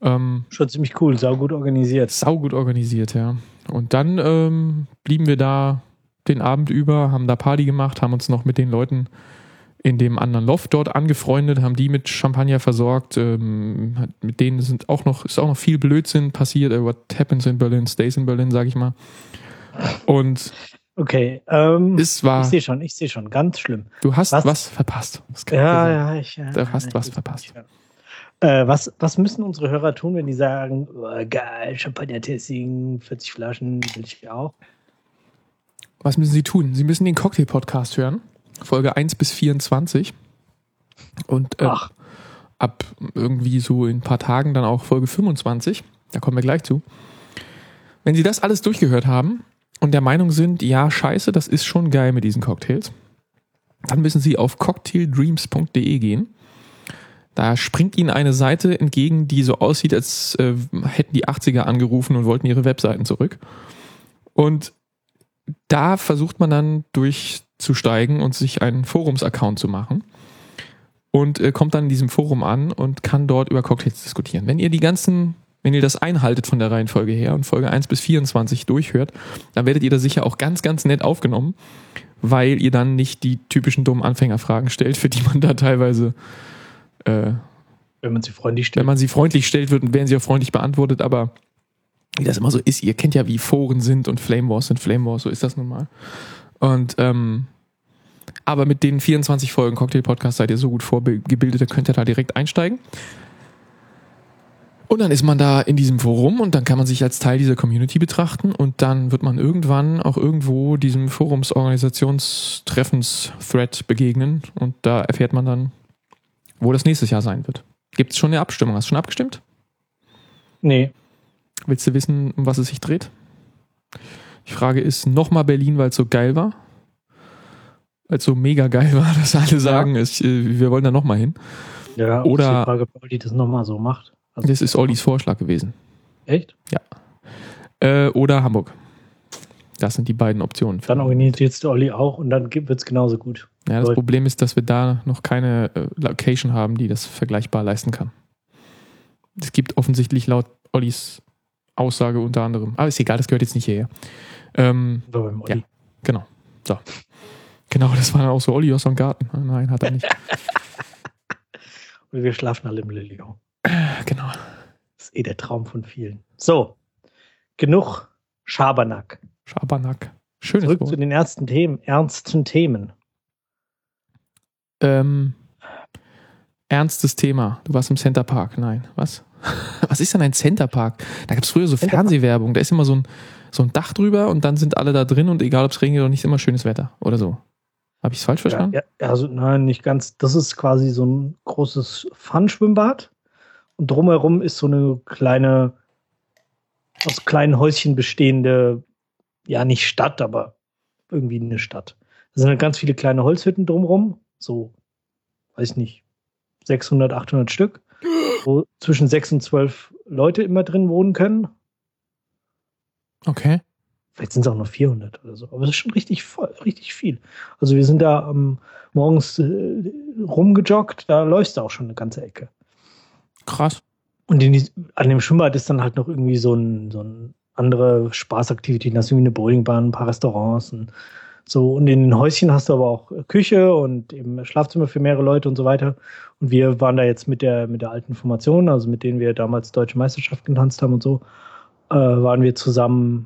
Schon ziemlich cool, saugut organisiert. Saugut organisiert, ja. Und dann blieben wir da den Abend über, haben da Party gemacht, haben uns noch mit den Leuten in dem anderen Loft dort angefreundet, haben die mit Champagner versorgt. Mit denen ist auch noch viel Blödsinn passiert. What happens in Berlin stays in Berlin, sag ich mal. Und okay, es war, ich sehe schon, ganz schlimm. Du hast was verpasst. Du hast was verpasst. Was müssen unsere Hörer tun, wenn die sagen, oh, geil, Champagner-Tasting, 40 Flaschen, will ich auch? Was müssen sie tun? Sie müssen den Cocktail-Podcast hören, Folge 1 bis 24. Und ab irgendwie so in ein paar Tagen dann auch Folge 25. Da kommen wir gleich zu. Wenn Sie das alles durchgehört haben und der Meinung sind, ja, scheiße, das ist schon geil mit diesen Cocktails, dann müssen Sie auf cocktaildreams.de gehen. Da springt Ihnen eine Seite entgegen, die so aussieht, als hätten die 80er angerufen und wollten ihre Webseiten zurück. Und da versucht man dann durchzusteigen und sich einen Forums-Account zu machen. Und kommt dann in diesem Forum an und kann dort über Cocktails diskutieren. Wenn ihr das einhaltet von der Reihenfolge her und Folge 1 bis 24 durchhört, dann werdet ihr da sicher auch ganz, ganz nett aufgenommen, weil ihr dann nicht die typischen dummen Anfängerfragen stellt, für die man da teilweise wenn man sie freundlich stellt, werden sie auch freundlich beantwortet, aber wie das immer so ist, ihr kennt ja, wie Foren sind und Flame Wars sind Flame Wars, so ist das nun mal. Und aber mit den 24 Folgen Cocktail-Podcast seid ihr so gut vorgebildet, da könnt ihr da direkt einsteigen. Und dann ist man da in diesem Forum und dann kann man sich als Teil dieser Community betrachten und dann wird man irgendwann auch irgendwo diesem Forums-Organisationstreffens-Thread begegnen und da erfährt man dann, wo das nächstes Jahr sein wird. Gibt es schon eine Abstimmung? Hast du schon abgestimmt? Nee. Willst du wissen, um was es sich dreht? Die Frage ist, nochmal Berlin, weil es so geil war? Weil es so mega geil war, dass alle sagen, wir wollen da nochmal hin. Ja, oder die Frage, ob Olli das nochmal so macht. Also das ist Ollis Vorschlag gewesen. Echt? Ja. Oder Hamburg. Das sind die beiden Optionen. Dann organisierst du Olli auch und dann wird es genauso gut. Ja, das Problem ist, dass wir da noch keine Location haben, die das vergleichbar leisten kann. Es gibt offensichtlich laut Ollis Aussage unter anderem, aber ist egal, das gehört jetzt nicht hierher. Beim Olli. Ja, genau. So. Genau, das war dann auch so Olli aus dem Garten. Nein, hat er nicht. Und wir schlafen alle im Lilio. Genau. Das ist der Traum von vielen. So, genug Schabernack. Schönes Zurück Wort. zu den ernsten Themen. Ernstes Thema. Du warst im Center Park. Nein, was? Was ist denn ein Center Park? Da gab es früher so Fernsehwerbung. Da ist immer so ein Dach drüber und dann sind alle da drin und egal, ob es regnet oder nicht, ist immer schönes Wetter oder so. Habe ich es falsch verstanden? Ja, also nein, nicht ganz. Das ist quasi so ein großes Fun-Schwimmbad und drumherum ist so eine kleine, aus kleinen Häuschen bestehende, ja nicht Stadt, aber irgendwie eine Stadt. Da sind halt ganz viele kleine Holzhütten drumherum, so, weiß nicht, 600, 800 Stück, wo zwischen 6 und 12 Leute immer drin wohnen können. Okay. Vielleicht sind es auch noch 400 oder so. Aber das ist schon richtig voll, richtig viel. Also wir sind da morgens rumgejoggt, da läufst du auch schon eine ganze Ecke. Krass. Und an dem Schwimmbad ist dann halt noch irgendwie so ein andere Spaßaktivitäten. Da hast du irgendwie eine Bowlingbahn, ein paar Restaurants und so. Und in den Häuschen hast du aber auch Küche und eben Schlafzimmer für mehrere Leute und so weiter. Und wir waren da jetzt mit der alten Formation, also mit denen wir damals Deutsche Meisterschaft getanzt haben und so, waren wir zusammen.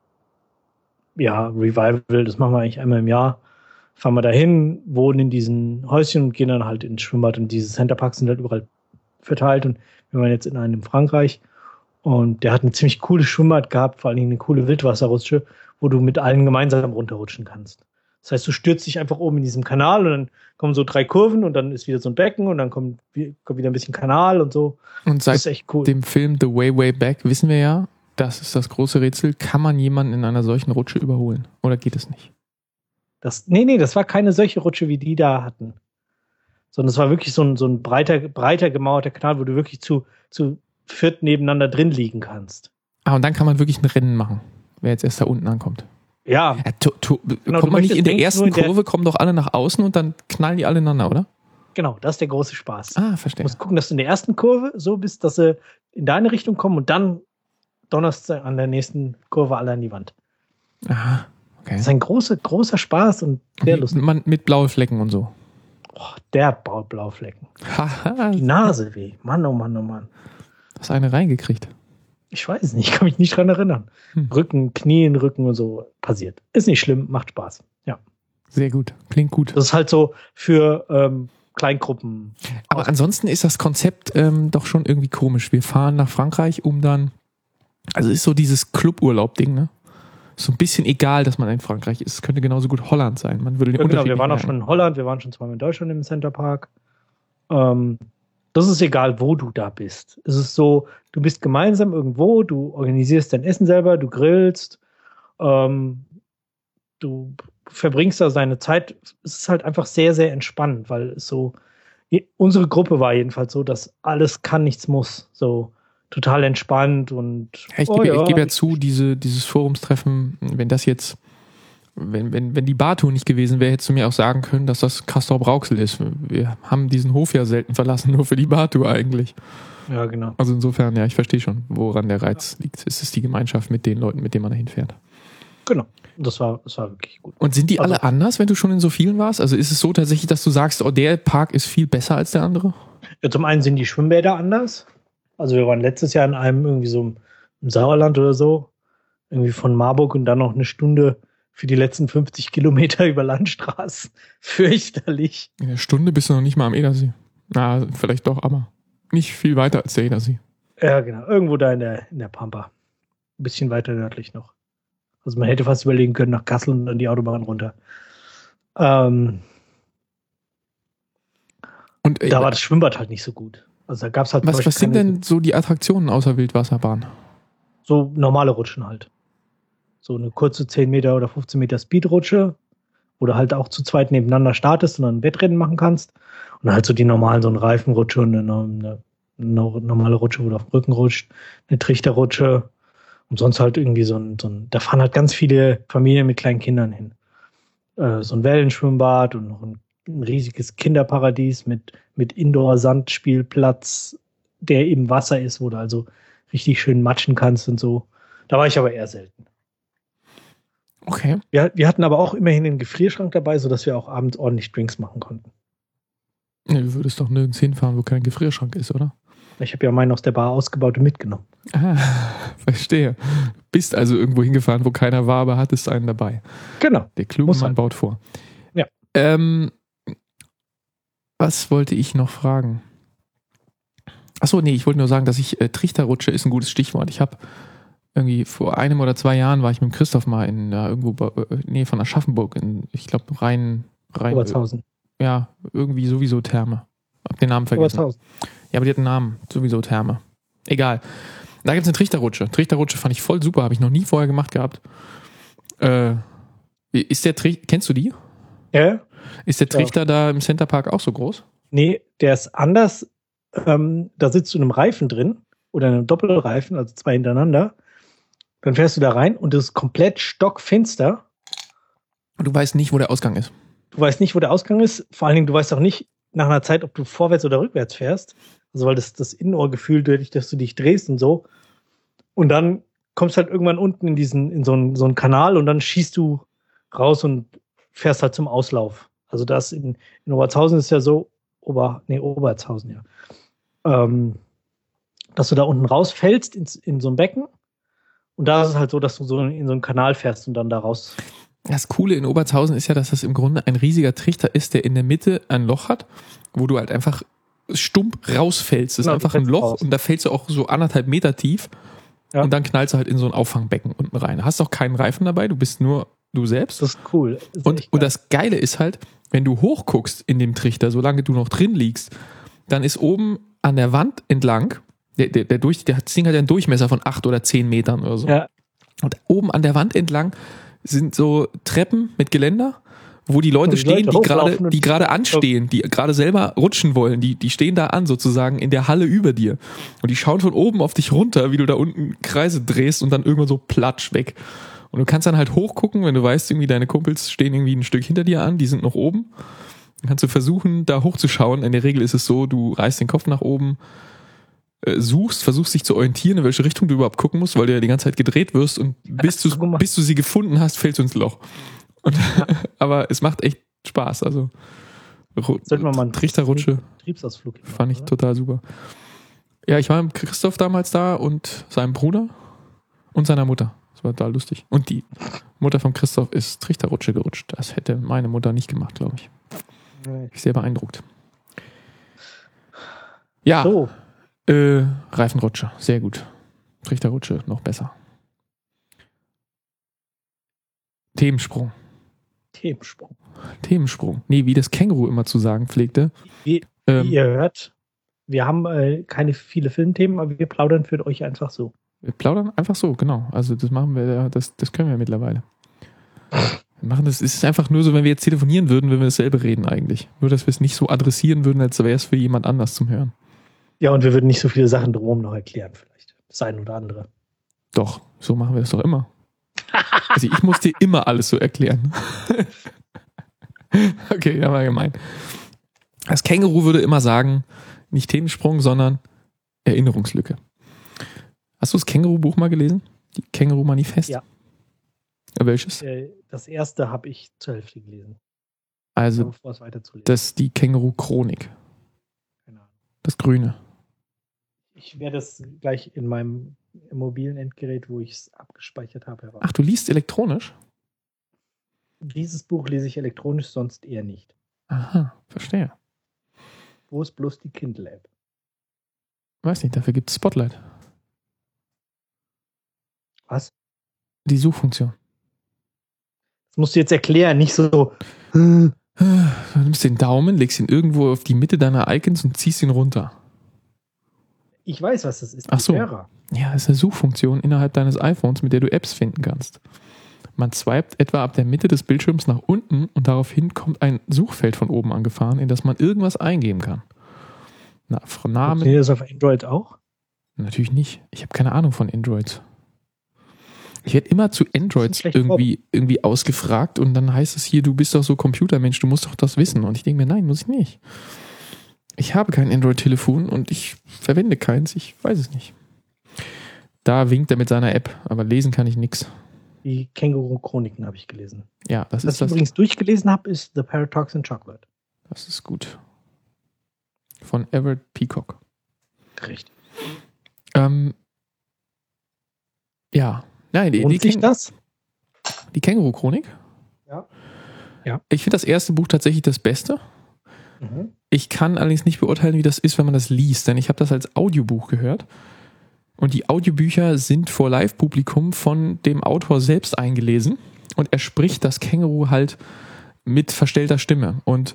Ja, Revival, das machen wir eigentlich einmal im Jahr. Fahren wir dahin, wohnen in diesen Häuschen und gehen dann halt ins Schwimmbad. Und diese Centerparks sind halt überall verteilt. Und wir waren jetzt in einem in Frankreich. Und der hat eine ziemlich coole Schwimmbad gehabt, vor allen Dingen eine coole Wildwasserrutsche, wo du mit allen gemeinsam runterrutschen kannst. Das heißt, du stürzt dich einfach oben in diesem Kanal und dann kommen so 3 Kurven und dann ist wieder so ein Becken und dann kommt wieder ein bisschen Kanal und so. Und seit dem Film The Way, Way Back wissen wir ja, das ist das große Rätsel. Kann man jemanden in einer solchen Rutsche überholen? Oder geht es nicht? Nee, das war keine solche Rutsche, wie die da hatten. Sondern es war wirklich so ein breiter gemauerter Kanal, wo du wirklich zu 4 nebeneinander drin liegen kannst. Ah, und dann kann man wirklich ein Rennen machen, wer jetzt erst da unten ankommt. Ja. Genau, kommt man nicht in der ersten Kurve, kommen doch alle nach außen und dann knallen die alle ineinander, oder? Genau, das ist der große Spaß. Ah, verstehe. Du musst gucken, dass du in der ersten Kurve so bist, dass sie in deine Richtung kommen und dann donnerst du an der nächsten Kurve alle an die Wand. Aha, okay. Das ist ein großer Spaß und sehr lustig. Mit blauen Flecken und so. Oh, der Blauflecken. Die Nase weh. Mann, oh Mann, oh Mann. Hast du eine reingekriegt? Ich weiß nicht, ich kann mich nicht dran erinnern. Rücken, Knien, Rücken und so passiert. Ist nicht schlimm, macht Spaß. Ja. Sehr gut, klingt gut. Das ist halt so für Kleingruppen. Aber ansonsten ist das Konzept doch schon irgendwie komisch. Wir fahren nach Frankreich, um dann, also ist so dieses Cluburlaub-Ding, ne? Ist so ein bisschen egal, dass man in Frankreich ist. Es könnte genauso gut Holland sein. Man würde den Genau, wir waren auch schon in Holland, wir waren schon zweimal in Deutschland im Centerpark. Das ist egal, wo du da bist. Es ist so, du bist gemeinsam irgendwo, du organisierst dein Essen selber, du grillst, du verbringst da deine Zeit. Es ist halt einfach sehr, sehr entspannend, weil es so, unsere Gruppe war jedenfalls so, dass alles kann, nichts muss. So total entspannt und ich gebe ja zu, dieses Forumstreffen, wenn das jetzt, wenn die Bartour nicht gewesen wäre, hättest du mir auch sagen können, dass das Castrop-Rauxel ist. Wir haben diesen Hof ja selten verlassen, nur für die Bartour eigentlich. Ja, genau. Also insofern, ja, ich verstehe schon, woran der Reiz liegt. Es ist die Gemeinschaft mit den Leuten, mit denen man dahin fährt. Genau. Das war wirklich gut. Und sind die alle anders, wenn du schon in so vielen warst? Also ist es so tatsächlich, dass du sagst, oh, der Park ist viel besser als der andere? Ja, zum einen sind die Schwimmbäder anders. Also wir waren letztes Jahr in einem irgendwie so im Sauerland oder so, irgendwie von Marburg und dann noch eine Stunde für die letzten 50 Kilometer über Landstraßen. Fürchterlich. In einer Stunde bist du noch nicht mal am Edersee. Na, vielleicht doch, aber nicht viel weiter als der Edersee. Ja, genau. Irgendwo da in der Pampa. Ein bisschen weiter nördlich noch. Also man hätte fast überlegen können, nach Kassel und dann die Autobahn runter. Und da war das Schwimmbad halt nicht so gut. Also da gab es halt. Was sind denn so die Attraktionen außer Wildwasserbahn? So normale Rutschen halt. So eine kurze 10 Meter oder 15 Meter Speedrutsche, wo du halt auch zu zweit nebeneinander startest und dann ein Wettrennen machen kannst. Und dann halt so die normalen, so eine Reifenrutsche und eine normale Rutsche, wo du auf dem Rücken rutscht, eine Trichterrutsche. Und sonst halt irgendwie da fahren halt ganz viele Familien mit kleinen Kindern hin. So ein Wellenschwimmbad und noch ein riesiges Kinderparadies mit Indoor-Sandspielplatz, der im Wasser ist, wo du also richtig schön matschen kannst und so. Da war ich aber eher selten. Okay. Wir hatten aber auch immerhin einen Gefrierschrank dabei, sodass wir auch abends ordentlich Drinks machen konnten. Ja, du würdest doch nirgends hinfahren, wo kein Gefrierschrank ist, oder? Ich habe ja meinen aus der Bar ausgebaut und mitgenommen. Ah, verstehe. Bist also irgendwo hingefahren, wo keiner war, aber hattest einen dabei. Genau. Der kluge Mann baut vor. Ja. Was wollte ich noch fragen? Achso, nee, ich wollte nur sagen, dass Trichterrutsche ist ein gutes Stichwort. Ich habe irgendwie vor 1 oder 2 Jahren war ich mit Christoph mal irgendwo Nähe von Aschaffenburg, ich glaube Rhein Obertshausen. Ja, irgendwie sowieso Therme. Hab den Namen vergessen. Obertshausen. Ja, aber die hat einen Namen. Sowieso Therme. Egal. Da gibt es eine Trichterrutsche. Trichterrutsche fand ich voll super. Habe ich noch nie vorher gemacht gehabt. Kennst du die? Ja. Ist der Trichter da im Centerpark auch so groß? Nee, der ist anders. Da sitzt du in einem Reifen drin oder in einem Doppelreifen, also 2 hintereinander. Dann fährst du da rein und es ist komplett stockfinster. Und du weißt nicht, wo der Ausgang ist. Du weißt nicht, wo der Ausgang ist. Vor allen Dingen, du weißt auch nicht nach einer Zeit, ob du vorwärts oder rückwärts fährst. Also weil das Innenohrgefühl, dadurch, dass du dich drehst und so. Und dann kommst halt irgendwann unten in so einen Kanal und dann schießt du raus und fährst halt zum Auslauf. Also das in Obertshausen ist ja so, Obertshausen, ja. Dass du da unten rausfällst in so ein Becken. Und da ist es halt so, dass du so in so einen Kanal fährst und dann da raus. Das Coole in Obertshausen ist ja, dass das im Grunde ein riesiger Trichter ist, der in der Mitte ein Loch hat, wo du halt einfach stumpf rausfällst. Das ist einfach ein Loch und da fällst du auch so 1,5 Meter tief und dann knallst du halt in so ein Auffangbecken unten rein. Hast auch keinen Reifen dabei, du bist nur du selbst. Das ist cool. Und das Geile ist halt, wenn du hochguckst in dem Trichter, solange du noch drin liegst, dann ist oben an der Wand entlang, das Ding hat ja einen Durchmesser von 8 oder 10 Metern oder so. Ja. Und oben an der Wand entlang sind so Treppen mit Geländer, wo die Leute stehen, die gerade anstehen, die gerade selber rutschen wollen, die stehen da an sozusagen in der Halle über dir. Und die schauen von oben auf dich runter, wie du da unten Kreise drehst und dann irgendwann so platsch weg. Und du kannst dann halt hochgucken, wenn du weißt, irgendwie deine Kumpels stehen irgendwie ein Stück hinter dir an, die sind noch oben. Dann kannst du versuchen, da hochzuschauen. In der Regel ist es so, du reißt den Kopf nach oben, versuchst dich zu orientieren, in welche Richtung du überhaupt gucken musst, weil du ja die ganze Zeit gedreht wirst und bis du sie gefunden hast, fällst du ins Loch. Aber es macht echt Spaß. Also sollten wir mal einen Trichterrutsche Betriebsausflug machen, fand ich total super. Ja, ich war mit Christoph damals da und seinem Bruder und seiner Mutter. Das war total lustig. Und die Mutter von Christoph ist Trichterrutsche gerutscht. Das hätte meine Mutter nicht gemacht, glaube ich. Nee. Ich bin sehr beeindruckt. Ja, so. Reifenrutsche, sehr gut. Trichterrutsche, noch besser. Themensprung. Nee, wie das Känguru immer zu sagen pflegte. Wie ihr hört, wir haben keine viele Filmthemen, aber wir plaudern für euch einfach so. Wir plaudern einfach so, genau. Also das machen wir, das können wir mittlerweile. Es ist einfach nur so, wenn wir jetzt telefonieren würden, würden wir dasselbe reden eigentlich. Nur, dass wir es nicht so adressieren würden, als wäre es für jemand anders zum Hören. Ja, und wir würden nicht so viele Sachen drumherum noch erklären vielleicht. Das eine oder andere. Doch, so machen wir das doch immer. Also ich muss dir immer alles so erklären. Okay, das war gemein. Das Känguru würde immer sagen, nicht Themensprung, sondern Erinnerungslücke. Hast du das Känguru-Buch mal gelesen? Die Känguru-Manifest? Ja. Welches? Das erste habe ich zur Hälfte gelesen. Also, das ist die Känguru-Chronik. Genau. Das Grüne. Ich werde es gleich in meinem mobilen Endgerät, wo ich es abgespeichert habe. Ach, du liest elektronisch? Dieses Buch lese ich elektronisch, sonst eher nicht. Aha, verstehe. Wo ist bloß die Kindle-App? Weiß nicht, dafür gibt es Spotlight. Was? Die Suchfunktion. Das musst du jetzt erklären, nicht so. Du nimmst den Daumen, legst ihn irgendwo auf die Mitte deiner Icons und ziehst ihn runter. Ich weiß, was das ist. Ach so. Ja, das ist eine Suchfunktion innerhalb deines iPhones, mit der du Apps finden kannst. Man swipet etwa ab der Mitte des Bildschirms nach unten und daraufhin kommt ein Suchfeld von oben angefahren, in das man irgendwas eingeben kann. Namen. Funktioniert das auf Android auch? Natürlich nicht. Ich habe keine Ahnung von Androids. Ich werde immer zu Androids irgendwie ausgefragt und dann heißt es hier, du bist doch so Computermensch, du musst doch das wissen. Und ich denke mir, nein, muss ich nicht. Ich habe kein Android-Telefon und ich verwende keins, ich weiß es nicht. Da winkt er mit seiner App, aber lesen kann ich nichts. Die Känguru-Chroniken habe ich gelesen. Ja, das ist das. Was ich übrigens durchgelesen habe, ist The Paradox in Chocolate. Das ist gut. Von Everett Peacock. Richtig. Ja. Nein, die Känguru-Chronik? Ja. Ich finde das erste Buch tatsächlich das Beste. Mhm. Ich kann allerdings nicht beurteilen, wie das ist, wenn man das liest, denn ich habe das als Audiobuch gehört. Und die Audiobücher sind vor Live-Publikum von dem Autor selbst eingelesen. Und er spricht das Känguru halt mit verstellter Stimme. Und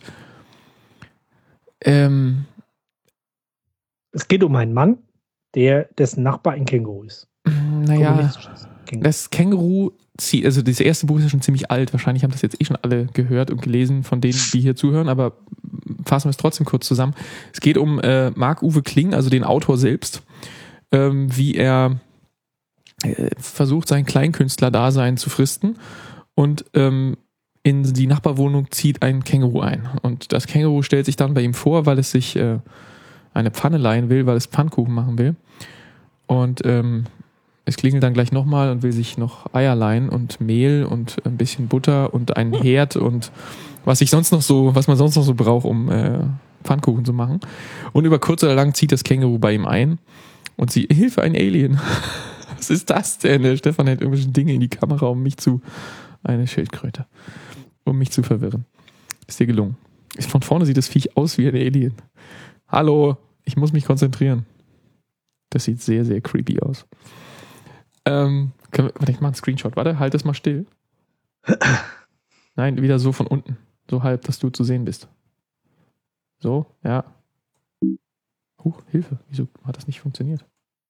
es geht um einen Mann, dessen Nachbar ein Känguru ist. Naja, das Känguru zieht, also das erste Buch ist ja schon ziemlich alt. Wahrscheinlich haben das jetzt schon alle gehört und gelesen von denen, die hier zuhören. Aber fassen wir es trotzdem kurz zusammen. Es geht um Marc-Uwe Kling, also den Autor selbst. Wie er versucht, sein Kleinkünstler-Dasein zu fristen und in die Nachbarwohnung zieht ein Känguru ein. Und das Känguru stellt sich dann bei ihm vor, weil es sich eine Pfanne leihen will, weil es Pfannkuchen machen will. Und es klingelt dann gleich nochmal und will sich noch Eier leihen und Mehl und ein bisschen Butter und einen Herd und was man sonst noch so braucht, um Pfannkuchen zu machen. Und über kurz oder lang zieht das Känguru bei ihm ein. Und sie, Hilfe, ein Alien. Was ist das denn? Der Stefan hält irgendwelche Dinge in die Kamera, eine Schildkröte, um mich zu verwirren. Ist dir gelungen. Von vorne sieht das Viech aus wie ein Alien. Hallo, ich muss mich konzentrieren. Das sieht sehr, sehr creepy aus. Warte, ich mache einen Screenshot. Warte, halt das mal still. Nein, wieder so von unten. So halb, dass du zu sehen bist. So, ja. Huch, Hilfe. Wieso hat das nicht funktioniert?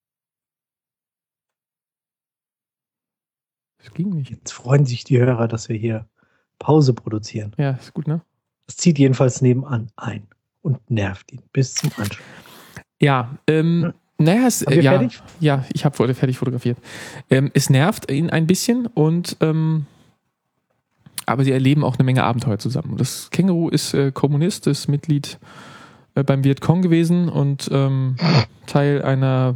Das ging nicht. Jetzt freuen sich die Hörer, dass wir hier Pause produzieren. Ja, ist gut, ne? Das zieht jedenfalls nebenan ein und nervt ihn bis zum Anschluss. Ja, naja, fertig? Ja, ich habe fertig fotografiert. Es nervt ihn ein bisschen und aber sie erleben auch eine Menge Abenteuer zusammen. Das Känguru ist Kommunist, ist Mitglied beim Vietcong gewesen und Teil einer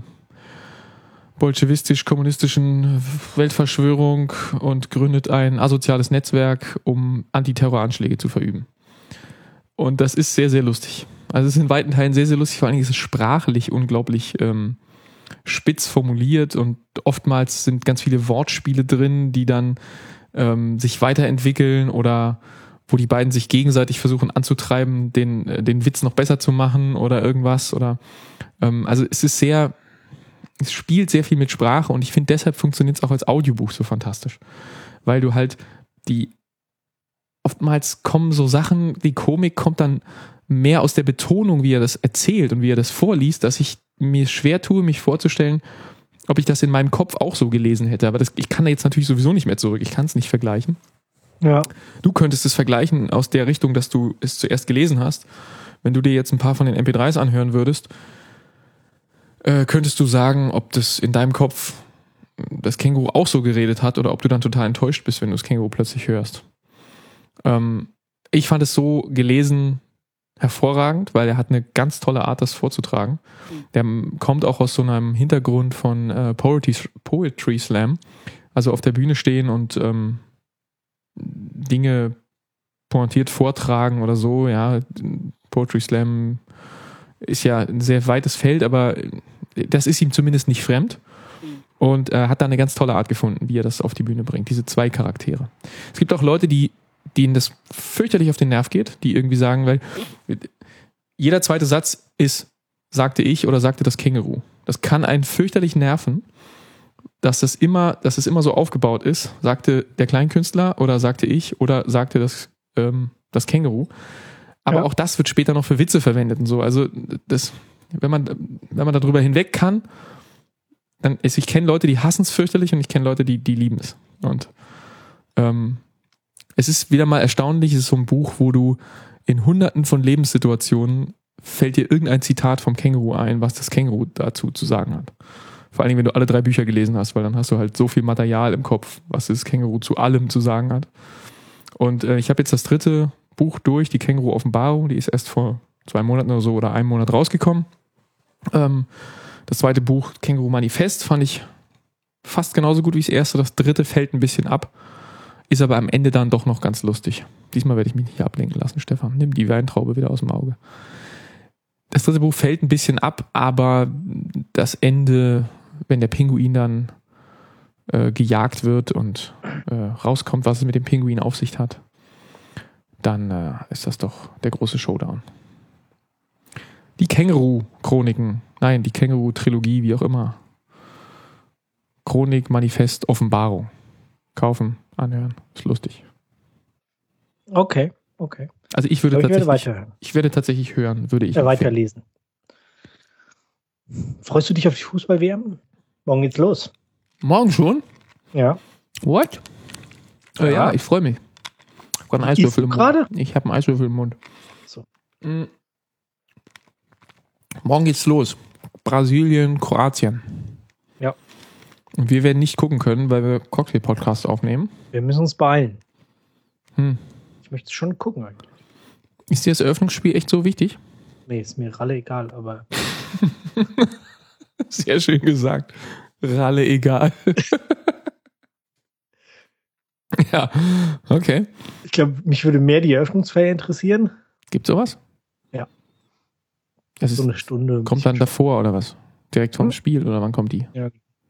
bolschewistisch-kommunistischen Weltverschwörung und gründet ein asoziales Netzwerk, um Antiterroranschläge zu verüben. Und das ist sehr, sehr lustig. Also es ist in weiten Teilen sehr, sehr lustig. Vor allen Dingen ist es sprachlich unglaublich spitz formuliert und oftmals sind ganz viele Wortspiele drin, die dann sich weiterentwickeln oder wo die beiden sich gegenseitig versuchen anzutreiben, den Witz noch besser zu machen oder irgendwas. Oder also es spielt sehr viel mit Sprache und ich finde, deshalb funktioniert es auch als Audiobuch so fantastisch. Weil du halt oftmals kommen so Sachen, die Komik kommt dann mehr aus der Betonung, wie er das erzählt und wie er das vorliest, dass ich mir schwer tue, mich vorzustellen, ob ich das in meinem Kopf auch so gelesen hätte. Aber ich kann da jetzt natürlich sowieso nicht mehr zurück. Ich kann es nicht vergleichen. Ja. Du könntest es vergleichen aus der Richtung, dass du es zuerst gelesen hast. Wenn du dir jetzt ein paar von den MP3s anhören würdest, könntest du sagen, ob das in deinem Kopf das Känguru auch so geredet hat oder ob du dann total enttäuscht bist, wenn du das Känguru plötzlich hörst. Ich fand es so gelesen hervorragend, weil er hat eine ganz tolle Art, das vorzutragen. Der kommt auch aus so einem Hintergrund von Poetry Slam, also auf der Bühne stehen und Dinge pointiert vortragen oder so. Ja, Poetry Slam ist ja ein sehr weites Feld, aber das ist ihm zumindest nicht fremd. Und er hat da eine ganz tolle Art gefunden, wie er das auf die Bühne bringt, diese zwei Charaktere. Es gibt auch Leute, denen das fürchterlich auf den Nerv geht, die irgendwie sagen, weil jeder zweite Satz ist, sagte ich oder sagte das Känguru. Das kann einen fürchterlich nerven, dass es immer so aufgebaut ist, sagte der Kleinkünstler oder sagte ich oder sagte das Känguru. Aber auch das wird später noch für Witze verwendet und so. Also wenn man darüber hinweg kann, dann ich kenne Leute, die hassen es fürchterlich und ich kenne Leute, die lieben es. Und es ist wieder mal erstaunlich, es ist so ein Buch, wo du in hunderten von Lebenssituationen fällt dir irgendein Zitat vom Känguru ein, was das Känguru dazu zu sagen hat. Vor allem, wenn du alle 3 Bücher gelesen hast, weil dann hast du halt so viel Material im Kopf, was das Känguru zu allem zu sagen hat. Und ich habe jetzt das 3. Buch durch, die Känguru-Offenbarung, die ist erst vor 2 Monaten oder so oder 1 Monat rausgekommen. Das 2. Buch, Känguru-Manifest, fand ich fast genauso gut wie das erste. Das 3. fällt ein bisschen ab, ist aber am Ende dann doch noch ganz lustig. Diesmal werde ich mich nicht ablenken lassen, Stefan. Nimm die Weintraube wieder aus dem Auge. Das 3. Buch fällt ein bisschen ab, aber das Ende, wenn der Pinguin dann gejagt wird und rauskommt, was es mit dem Pinguin auf sich hat, dann ist das doch der große Showdown. Die Känguru-Chroniken, nein, die Känguru-Trilogie, wie auch immer. Chronik, Manifest, Offenbarung. Kaufen, anhören, ist lustig. Okay. Also ich werde tatsächlich hören, würde ich weiterlesen. Freust du dich auf die Fußball-WM? Morgen geht's los. Morgen schon? Ja. What? Ja, ich freue mich. Ich habe einen Eiswürfel im Mund. Ich habe einen Eiswürfel im Mund. So. Morgen geht's los. Brasilien, Kroatien. Ja. Und wir werden nicht gucken können, weil wir Cocktail-Podcast aufnehmen. Wir müssen uns beeilen. Ich möchte schon gucken eigentlich. Ist dir das Eröffnungsspiel echt so wichtig? Nee, ist mir Ralle egal, aber... Sehr schön gesagt. Ralle egal. Ja, okay. Ich glaube, mich würde mehr die Eröffnungsfeier interessieren. Gibt's sowas? Ja. Das so eine Stunde. Kommt dann davor oder was? Direkt vom Spiel oder wann kommt die? Ja.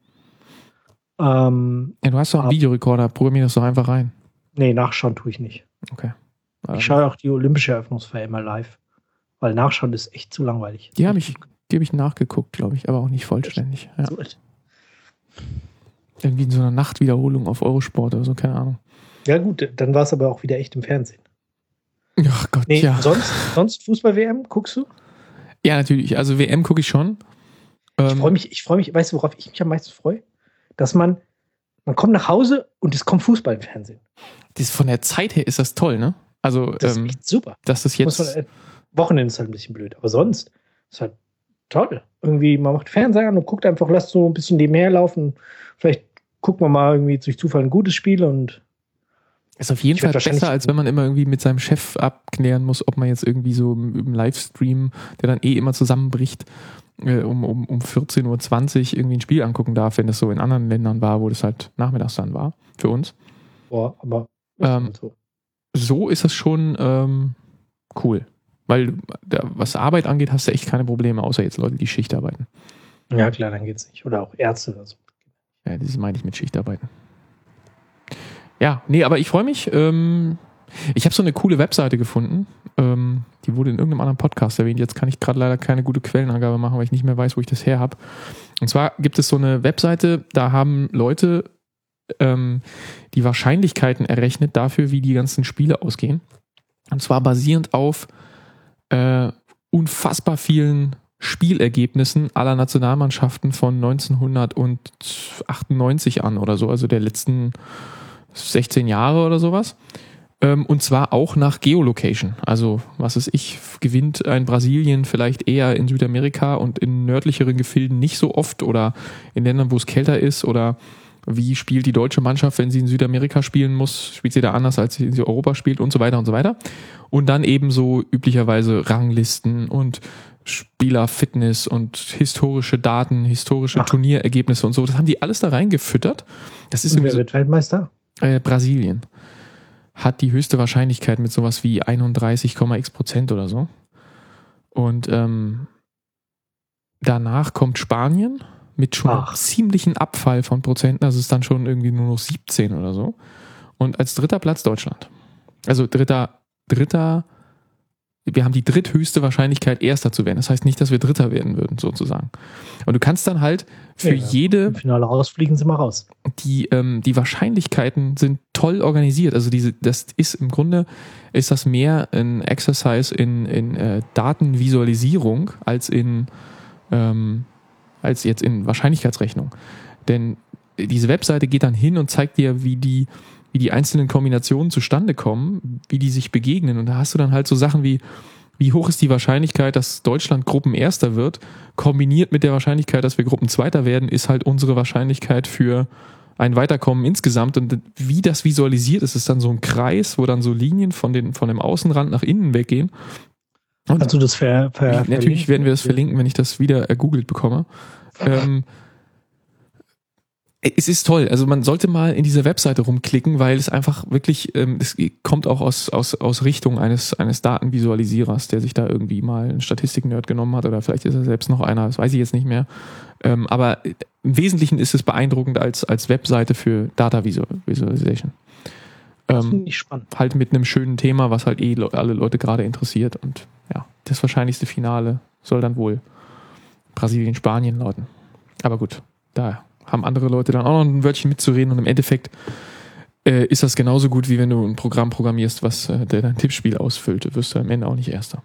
Du hast doch einen Videorekorder, programmier das doch einfach rein. Nee, nachschauen tue ich nicht. Okay. Ich schaue auch die olympische Eröffnungsfeier immer live. Weil nachschauen ist echt zu langweilig. Die habe ich nachgeguckt, glaube ich, aber auch nicht vollständig. Ja. So. Irgendwie in so einer Nachtwiederholung auf Eurosport oder so, keine Ahnung. Ja gut, dann war es aber auch wieder echt im Fernsehen. Ach Gott, nee, ja. Sonst Fußball-WM, guckst du? Ja, natürlich. Also WM gucke ich schon. Ich freue mich, weißt du, worauf ich mich am meisten freue? Dass man kommt nach Hause und es kommt Fußball im Fernsehen. Von der Zeit her ist das toll, ne? Also, das ist echt super. Dass das jetzt... Wochenende ist halt ein bisschen blöd, aber sonst ist es halt toll. Irgendwie, man macht Fernseher an und guckt einfach, lasst so ein bisschen nebenher laufen. Vielleicht guckt man mal irgendwie durch Zufall ein gutes Spiel und Ist auf jeden Fall besser, als wenn man immer irgendwie mit seinem Chef abklären muss, ob man jetzt irgendwie so im Livestream, der dann immer zusammenbricht, um 14.20 Uhr irgendwie ein Spiel angucken darf, wenn das so in anderen Ländern war, wo das halt nachmittags dann war, für uns. Boah, aber so ist das schon cool. Weil was Arbeit angeht, hast du echt keine Probleme, außer jetzt Leute, die Schicht arbeiten. Ja klar, dann geht's nicht. Oder auch Ärzte oder so. Ja, das meine ich mit Schichtarbeiten. Ja, nee, aber ich freue mich. Ich habe so eine coole Webseite gefunden. Die wurde in irgendeinem anderen Podcast erwähnt. Jetzt kann ich gerade leider keine gute Quellenangabe machen, weil ich nicht mehr weiß, wo ich das her habe. Und zwar gibt es so eine Webseite, da haben Leute die Wahrscheinlichkeiten errechnet dafür, wie die ganzen Spiele ausgehen. Und zwar basierend auf unfassbar vielen Spielergebnissen aller Nationalmannschaften von 1998 an oder so, also der letzten 16 Jahre oder sowas. Und zwar auch nach Geolocation. Also, was weiß ich, gewinnt ein Brasilien vielleicht eher in Südamerika und in nördlicheren Gefilden nicht so oft oder in Ländern, wo es kälter ist, oder wie spielt die deutsche Mannschaft, wenn sie in Südamerika spielen muss, spielt sie da anders, als sie in Europa spielt und so weiter und so weiter. Und dann eben so üblicherweise Ranglisten und Spielerfitness und historische Daten, historische Turnierergebnisse und so. Das haben die alles da reingefüttert. Das ist wer wird Weltmeister? Brasilien hat die höchste Wahrscheinlichkeit mit sowas wie 31,x% oder so. Und danach kommt Spanien mit schon einem ziemlichen Abfall von Prozenten. Also es ist dann schon irgendwie nur noch 17 oder so. Und als dritter Platz Deutschland. Also dritter, wir haben die dritthöchste Wahrscheinlichkeit, Erster zu werden. Das heißt nicht, dass wir Dritter werden würden, sozusagen. Und du kannst dann halt für jede... Im Finale rausfliegen sie mal raus. Die Wahrscheinlichkeiten sind toll organisiert. Also das ist im Grunde, ist das mehr ein Exercise in Datenvisualisierung als jetzt in Wahrscheinlichkeitsrechnung. Denn diese Webseite geht dann hin und zeigt dir, wie die einzelnen Kombinationen zustande kommen, wie die sich begegnen. Und da hast du dann halt so Sachen wie hoch ist die Wahrscheinlichkeit, dass Deutschland Gruppenerster wird, kombiniert mit der Wahrscheinlichkeit, dass wir Gruppenzweiter werden, ist halt unsere Wahrscheinlichkeit für ein Weiterkommen insgesamt. Und wie das visualisiert ist, ist dann so ein Kreis, wo dann so Linien von dem Außenrand nach innen weggehen. Und kannst du das natürlich werden wir das verlinken, wenn ich das wieder ergoogelt bekomme. Es ist toll. Also man sollte mal in dieser Webseite rumklicken, weil es einfach wirklich, es kommt auch aus Richtung eines Datenvisualisierers, der sich da irgendwie mal einen Statistik-Nerd genommen hat, oder vielleicht ist er selbst noch einer, das weiß ich jetzt nicht mehr. Aber im Wesentlichen ist es beeindruckend als Webseite für Data Visualization. Das finde ich spannend. Halt mit einem schönen Thema, was halt alle Leute gerade interessiert. Und ja, das wahrscheinlichste Finale soll dann wohl Brasilien-Spanien lauten. Aber gut, da haben andere Leute dann auch noch ein Wörtchen mitzureden, und im Endeffekt ist das genauso gut, wie wenn du ein Programm programmierst, was dein Tippspiel ausfüllt. Du wirst du am Ende auch nicht Erster.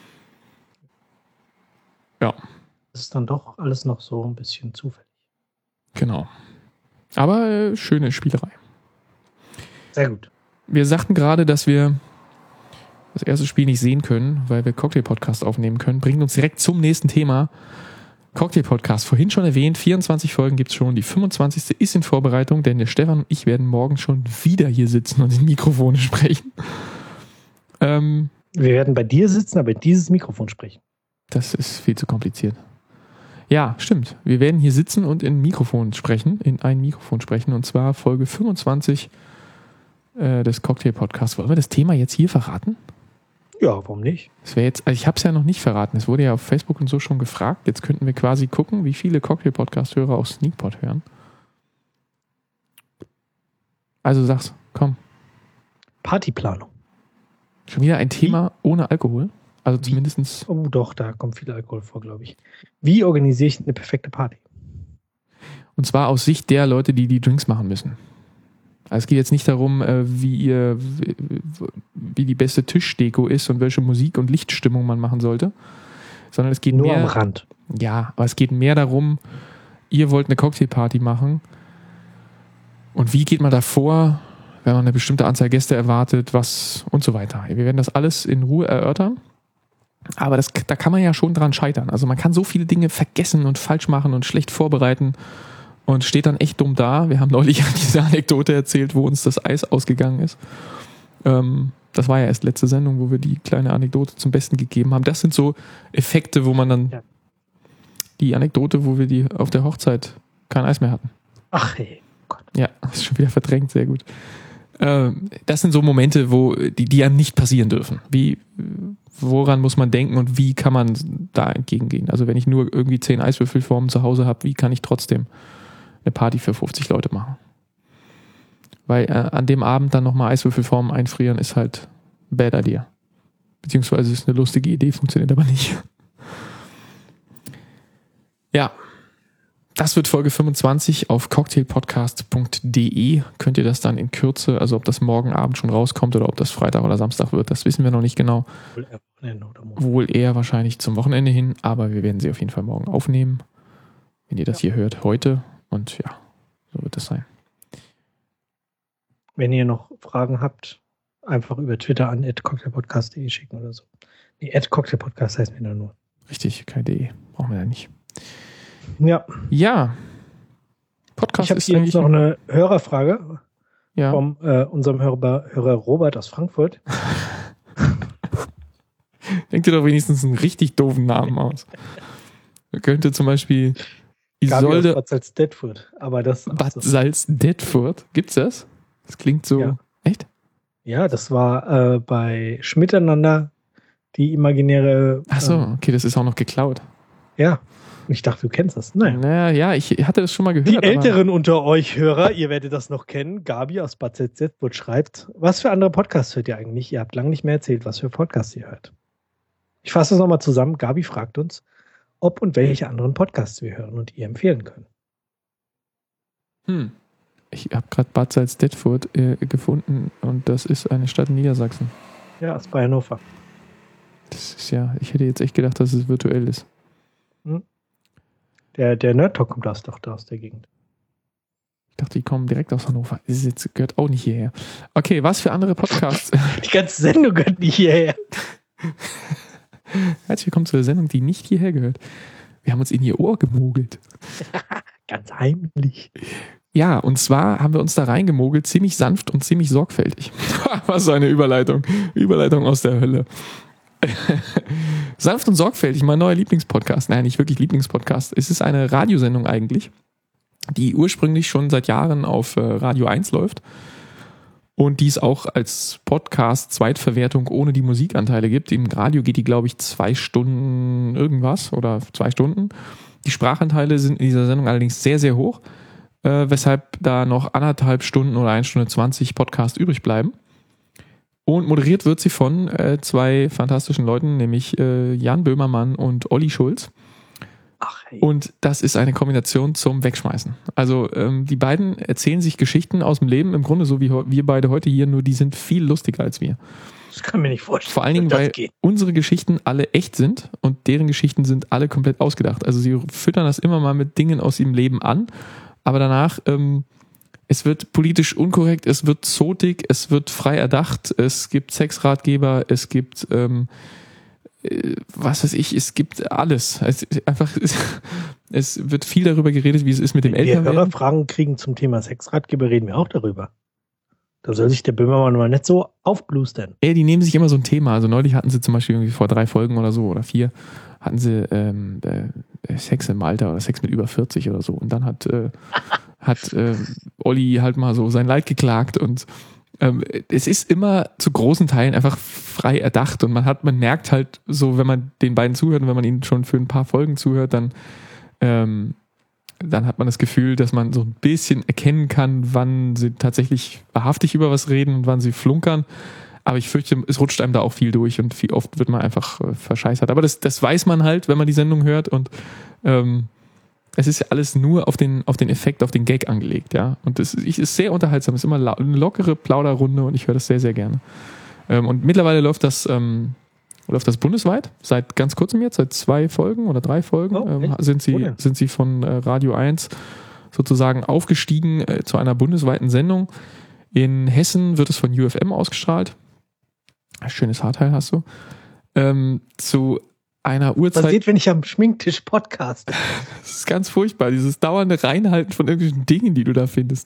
Ja. Das ist dann doch alles noch so ein bisschen zufällig. Genau. Aber schöne Spielerei. Sehr gut. Wir sagten gerade, dass wir das erste Spiel nicht sehen können, weil wir Cocktail-Podcast aufnehmen können. Bringt uns direkt zum nächsten Thema. Cocktail-Podcast, vorhin schon erwähnt, 24 Folgen gibt es schon, die 25. ist in Vorbereitung, denn der Stefan und ich werden morgen schon wieder hier sitzen und in Mikrofone sprechen. Wir werden bei dir sitzen, aber in dieses Mikrofon sprechen. Das ist viel zu kompliziert. Ja, stimmt. Wir werden hier sitzen und in ein Mikrofon sprechen, und zwar Folge 25 des Cocktail-Podcasts. Wollen wir das Thema jetzt hier verraten? Ja, warum nicht? Das wäre jetzt, also ich habe es ja noch nicht verraten. Es wurde ja auf Facebook und so schon gefragt. Jetzt könnten wir quasi gucken, wie viele Cocktail-Podcast-Hörer auch Sneakpot hören. Also sag's, komm. Partyplanung. Schon wieder ein Thema ohne Alkohol? Also zumindest. Oh doch, da kommt viel Alkohol vor, glaube ich. Wie organisiere ich eine perfekte Party? Und zwar aus Sicht der Leute, die Drinks machen müssen. Also es geht jetzt nicht darum, wie die beste Tischdeko ist und welche Musik und Lichtstimmung man machen sollte, sondern es geht nur mehr am Rand. Ja, aber es geht mehr darum, ihr wollt eine Cocktailparty machen, und wie geht man da vor, wenn man eine bestimmte Anzahl Gäste erwartet, was und so weiter. Wir werden das alles in Ruhe erörtern, aber da kann man ja schon dran scheitern. Also man kann so viele Dinge vergessen und falsch machen und schlecht vorbereiten. und steht dann echt dumm da. Wir haben neulich diese Anekdote erzählt, wo uns das Eis ausgegangen ist. Das war ja erst letzte Sendung, wo wir die kleine Anekdote zum Besten gegeben haben. Das sind so Effekte, wo man dann die Anekdote, wo wir die auf der Hochzeit kein Eis mehr hatten. Ach hey, Gott. Ja, ist schon wieder verdrängt, sehr gut. Das sind so Momente, wo die ja nicht passieren dürfen. Woran muss man denken und wie kann man da entgegengehen? Also wenn ich nur irgendwie 10 Eiswürfelformen zu Hause habe, wie kann ich trotzdem eine Party für 50 Leute machen? Weil an dem Abend dann nochmal Eiswürfelformen einfrieren ist halt bad idea. Beziehungsweise ist eine lustige Idee, funktioniert aber nicht. Ja, das wird Folge 25 auf cocktailpodcast.de. Könnt ihr das dann in Kürze, also ob das morgen Abend schon rauskommt oder ob das Freitag oder Samstag wird, das wissen wir noch nicht genau. Wohl eher wahrscheinlich zum Wochenende hin, aber wir werden sie auf jeden Fall morgen aufnehmen. Wenn ihr das hier hört, heute. Und ja, so wird es sein. Wenn ihr noch Fragen habt, einfach über Twitter an @cocktailpodcast.de schicken oder so. Nee, @cocktailpodcast heißt mir nur. Richtig, kein .de. Brauchen wir ja nicht. Ja. Ja. Podcast ich habe hier jetzt noch eine Hörerfrage von unserem Hörer Robert aus Frankfurt. Denkt ihr doch wenigstens einen richtig doofen Namen aus. Könnte zum Beispiel Isolde Bad Salzdetfurt. Aber das Bad Salzdetfurt? Gibt's das? Das klingt so. Ja. Echt? Ja, das war bei Schmiteinander die imaginäre. Ach so, okay, das ist auch noch geklaut. Ja. Ich dachte, du kennst das. Naja, ich hatte das schon mal gehört. Die Älteren unter euch Hörer, ihr werdet das noch kennen. Gabi aus Bad Salzdetfurt schreibt, was für andere Podcasts hört ihr eigentlich? Ihr habt lange nicht mehr erzählt, was für Podcasts ihr hört. Ich fasse das nochmal zusammen. Gabi fragt uns, ob und welche anderen Podcasts wir hören und ihr empfehlen können. Ich habe gerade Bad Salzdetfurt gefunden und das ist eine Stadt in Niedersachsen. Ja, ist bei Hannover. Das ist ja, ich hätte jetzt echt gedacht, dass es virtuell ist. Der Nerd Talk kommt doch da aus der Gegend. Ich dachte, die kommen direkt aus Hannover. Das gehört auch nicht hierher. Okay, was für andere Podcasts? Die ganze Sendung gehört nicht hierher. Herzlich willkommen zu der Sendung, die nicht hierher gehört. Wir haben uns in ihr Ohr gemogelt. Ganz heimlich. Ja, und zwar haben wir uns da reingemogelt, ziemlich sanft und ziemlich sorgfältig. Was für eine Überleitung. Überleitung aus der Hölle. Sanft und sorgfältig, mein neuer Lieblingspodcast. Nein, nicht wirklich Lieblingspodcast. Es ist eine Radiosendung eigentlich, die ursprünglich schon seit Jahren auf Radio 1 läuft und die es auch als Podcast Zweitverwertung ohne die Musikanteile gibt. Im Radio geht die, glaube ich, 2 Stunden irgendwas oder 2 Stunden. Die Sprachanteile sind in dieser Sendung allerdings sehr, sehr hoch, weshalb da noch 1,5 Stunden oder 1 Stunde 20 Podcast übrig bleiben. Und moderiert wird sie von 2 fantastischen Leuten, nämlich Jan Böhmermann und Olli Schulz. Ach, hey. Und das ist eine Kombination zum Wegschmeißen. Also die beiden erzählen sich Geschichten aus dem Leben, im Grunde so wie wir beide heute hier, nur die sind viel lustiger als wir. Das kann mir nicht vorstellen. Vor allen Dingen, weil unsere Geschichten alle echt sind und deren Geschichten sind alle komplett ausgedacht. Also sie füttern das immer mal mit Dingen aus ihrem Leben an, aber danach es wird politisch unkorrekt, es wird zotig, es wird frei erdacht, es gibt Sexratgeber, es gibt was weiß ich, es gibt alles. Es wird viel darüber geredet, wie es ist mit dem Älterwerden. Wenn wir Hörerfragen kriegen zum Thema Sexratgeber, reden wir auch darüber. Da soll sich der Böhmermann mal nicht so aufblustern. Die nehmen sich immer so ein Thema. Also neulich hatten sie zum Beispiel irgendwie vor 3 Folgen oder so oder 4 hatten sie Sex im Alter oder Sex mit über 40 oder so. Und dann hat Olli halt mal so sein Leid geklagt und es ist immer zu großen Teilen einfach frei erdacht und man merkt halt so, wenn man den beiden zuhört und wenn man ihnen schon für ein paar Folgen zuhört, dann hat man das Gefühl, dass man so ein bisschen erkennen kann, wann sie tatsächlich wahrhaftig über was reden und wann sie flunkern. Aber ich fürchte, es rutscht einem da auch viel durch und viel oft wird man einfach verscheißert. Aber das weiß man halt, wenn man die Sendung hört und es ist ja alles nur auf den Effekt, auf den Gag angelegt, ja. Und es ist sehr unterhaltsam, es ist immer eine lockere Plauderrunde und ich höre das sehr, sehr gerne. Und mittlerweile läuft das bundesweit, seit ganz kurzem jetzt, seit 2 Folgen oder 3 Folgen sind sie von Radio 1 sozusagen aufgestiegen zu einer bundesweiten Sendung. In Hessen wird es von UFM ausgestrahlt. Schönes Haarteil hast du. Zu einer Uhrzeit. Was passiert, wenn ich am Schminktisch podcast? Das ist ganz furchtbar, dieses dauernde Reinhalten von irgendwelchen Dingen, die du da findest.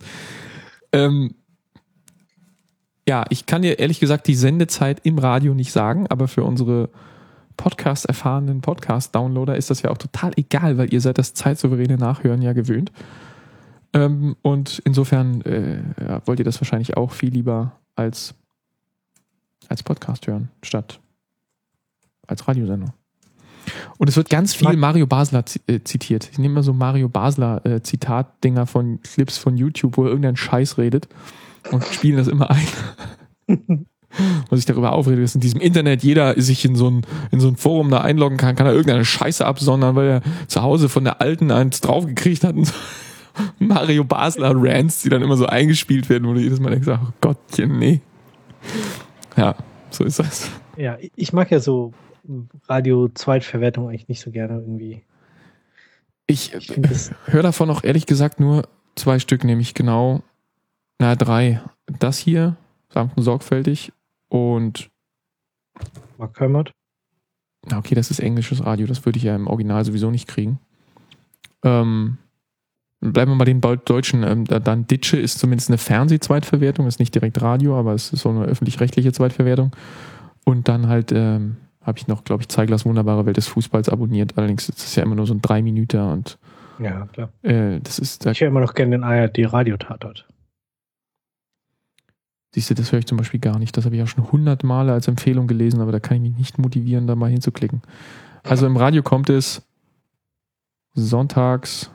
Ja, ich kann dir ehrlich gesagt die Sendezeit im Radio nicht sagen, aber für unsere Podcast-erfahrenen Podcast-Downloader ist das ja auch total egal, weil ihr seid das zeitsouveräne Nachhören ja gewöhnt. Und insofern wollt ihr das wahrscheinlich auch viel lieber als Podcast hören, statt als Radiosendung. Und es wird ganz viel Mario Basler zitiert. Ich nehme mal so Mario Basler Zitatdinger von Clips von YouTube, wo er irgendeinen Scheiß redet und spielen das immer ein. Und sich darüber aufregt, dass in diesem Internet jeder sich in so ein Forum da einloggen kann er irgendeine Scheiße absondern, weil er zu Hause von der Alten eins draufgekriegt hat und so. Mario Basler Rants, die dann immer so eingespielt werden, wo du jedes Mal denkst, oh Gottchen, nee. Ja, so ist das. Ja, ich mag ja so Radio-Zweitverwertung eigentlich nicht so gerne irgendwie. Ich höre davon auch ehrlich gesagt nur 2 Stück, nämlich 3. Das hier, sanft und sorgfältig, und Mark Kermode. Okay, das ist englisches Radio, das würde ich ja im Original sowieso nicht kriegen. Bleiben wir mal den deutschen, dann Ditsche ist zumindest eine Fernseh-Zweitverwertung, ist nicht direkt Radio, aber es ist so eine öffentlich-rechtliche Zweitverwertung. Und dann halt habe ich noch, glaube ich, Zeiglers wunderbare Welt des Fußballs abonniert, allerdings ist es ja immer nur so ein 3 Minuten und ja, klar. Ich höre immer noch gerne den ARD-Radio-Tatort. Siehst du, das höre ich zum Beispiel gar nicht. Das habe ich ja schon 100 Male als Empfehlung gelesen, aber da kann ich mich nicht motivieren, da mal hinzuklicken. Also im Radio kommt es sonntags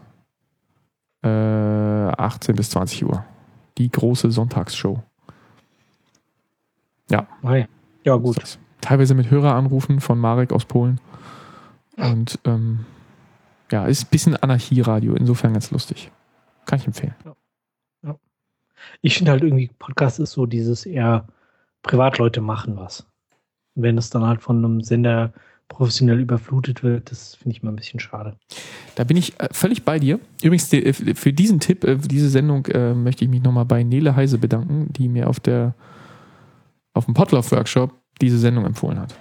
18 bis 20 Uhr. Die große Sonntagsshow. Ja. Ja, gut. Teilweise mit Höreranrufen von Marek aus Polen. Und ist ein bisschen Anarchie-Radio, insofern ganz lustig. Kann ich empfehlen. Ja. Ich finde halt irgendwie, Podcast ist so dieses eher Privatleute machen was. Und wenn das dann halt von einem Sender professionell überflutet wird, das finde ich mal ein bisschen schade. Da bin ich völlig bei dir. Übrigens, für diesen Tipp, diese Sendung, möchte ich mich nochmal bei Nele Heise bedanken, die mir auf dem Potlauf-Workshop diese Sendung empfohlen hat.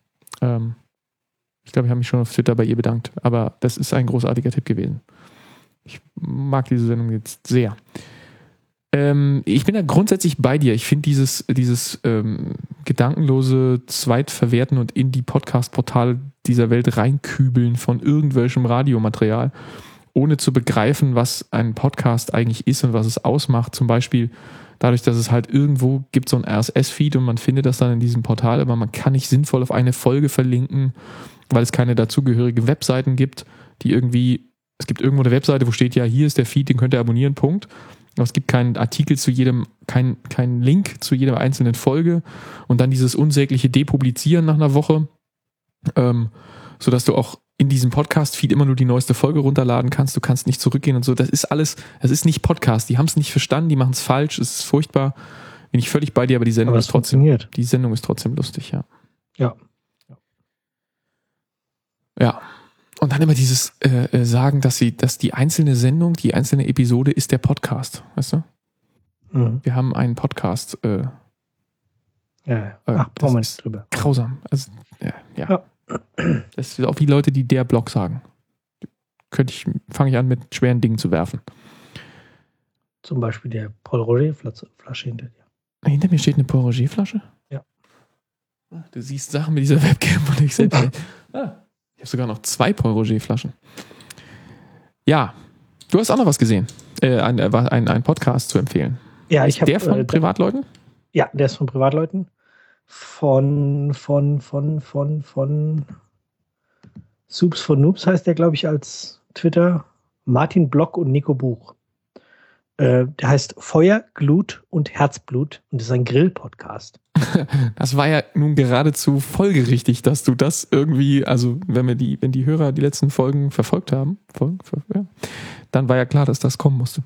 Ich glaube, ich habe mich schon auf Twitter bei ihr bedankt, aber das ist ein großartiger Tipp gewesen. Ich mag diese Sendung jetzt sehr. Ich bin da grundsätzlich bei dir. Ich finde dieses gedankenlose Zweitverwerten und in die Podcast-Portale dieser Welt reinkübeln von irgendwelchem Radiomaterial, ohne zu begreifen, was ein Podcast eigentlich ist und was es ausmacht. Zum Beispiel dadurch, dass es halt irgendwo gibt so ein RSS-Feed und man findet das dann in diesem Portal, aber man kann nicht sinnvoll auf eine Folge verlinken, weil es keine dazugehörige Webseiten gibt, es gibt irgendwo eine Webseite, wo steht, ja, hier ist der Feed, den könnt ihr abonnieren, Punkt. Aber es gibt keinen Artikel zu jedem, keinen Link zu jeder einzelnen Folge und dann dieses unsägliche Depublizieren nach einer Woche, sodass du auch in diesem Podcast-Feed immer nur die neueste Folge runterladen kannst, du kannst nicht zurückgehen und so. Das ist nicht Podcast, die haben es nicht verstanden, die machen es falsch, es ist furchtbar. Bin ich völlig bei dir, aber die Sendung ist trotzdem lustig, ja. Ja. Ja. Und dann immer dieses Sagen, dass die einzelne Sendung, die einzelne Episode ist der Podcast, weißt du? Mhm. Wir haben einen Podcast. Brauchen wir nicht drüber. Grausam. Also, ja. Das ist auch wie Leute, die der Blog sagen. Fange ich an, mit schweren Dingen zu werfen. Zum Beispiel der Paul Roger-Flasche hinter dir. Hinter mir steht eine Paul Roger-Flasche? Ja. Du siehst Sachen mit dieser Webcam und ich selbst. Ich habe sogar noch 2 Paul Roger-Flaschen. Ja, du hast auch noch was gesehen. Ein Podcast zu empfehlen. Ja, ich habe. Der von Privatleuten? Ja, der ist von Privatleuten. Von Soups for Noobs heißt der, glaube ich, als Twitter. Martin Block und Nico Buch. Der heißt Feuer, Glut und Herzblut und ist ein Grill-Podcast. Das war ja nun geradezu folgerichtig, dass du das irgendwie, also wenn die Hörer die letzten Folgen verfolgt haben, dann war ja klar, dass das kommen musste.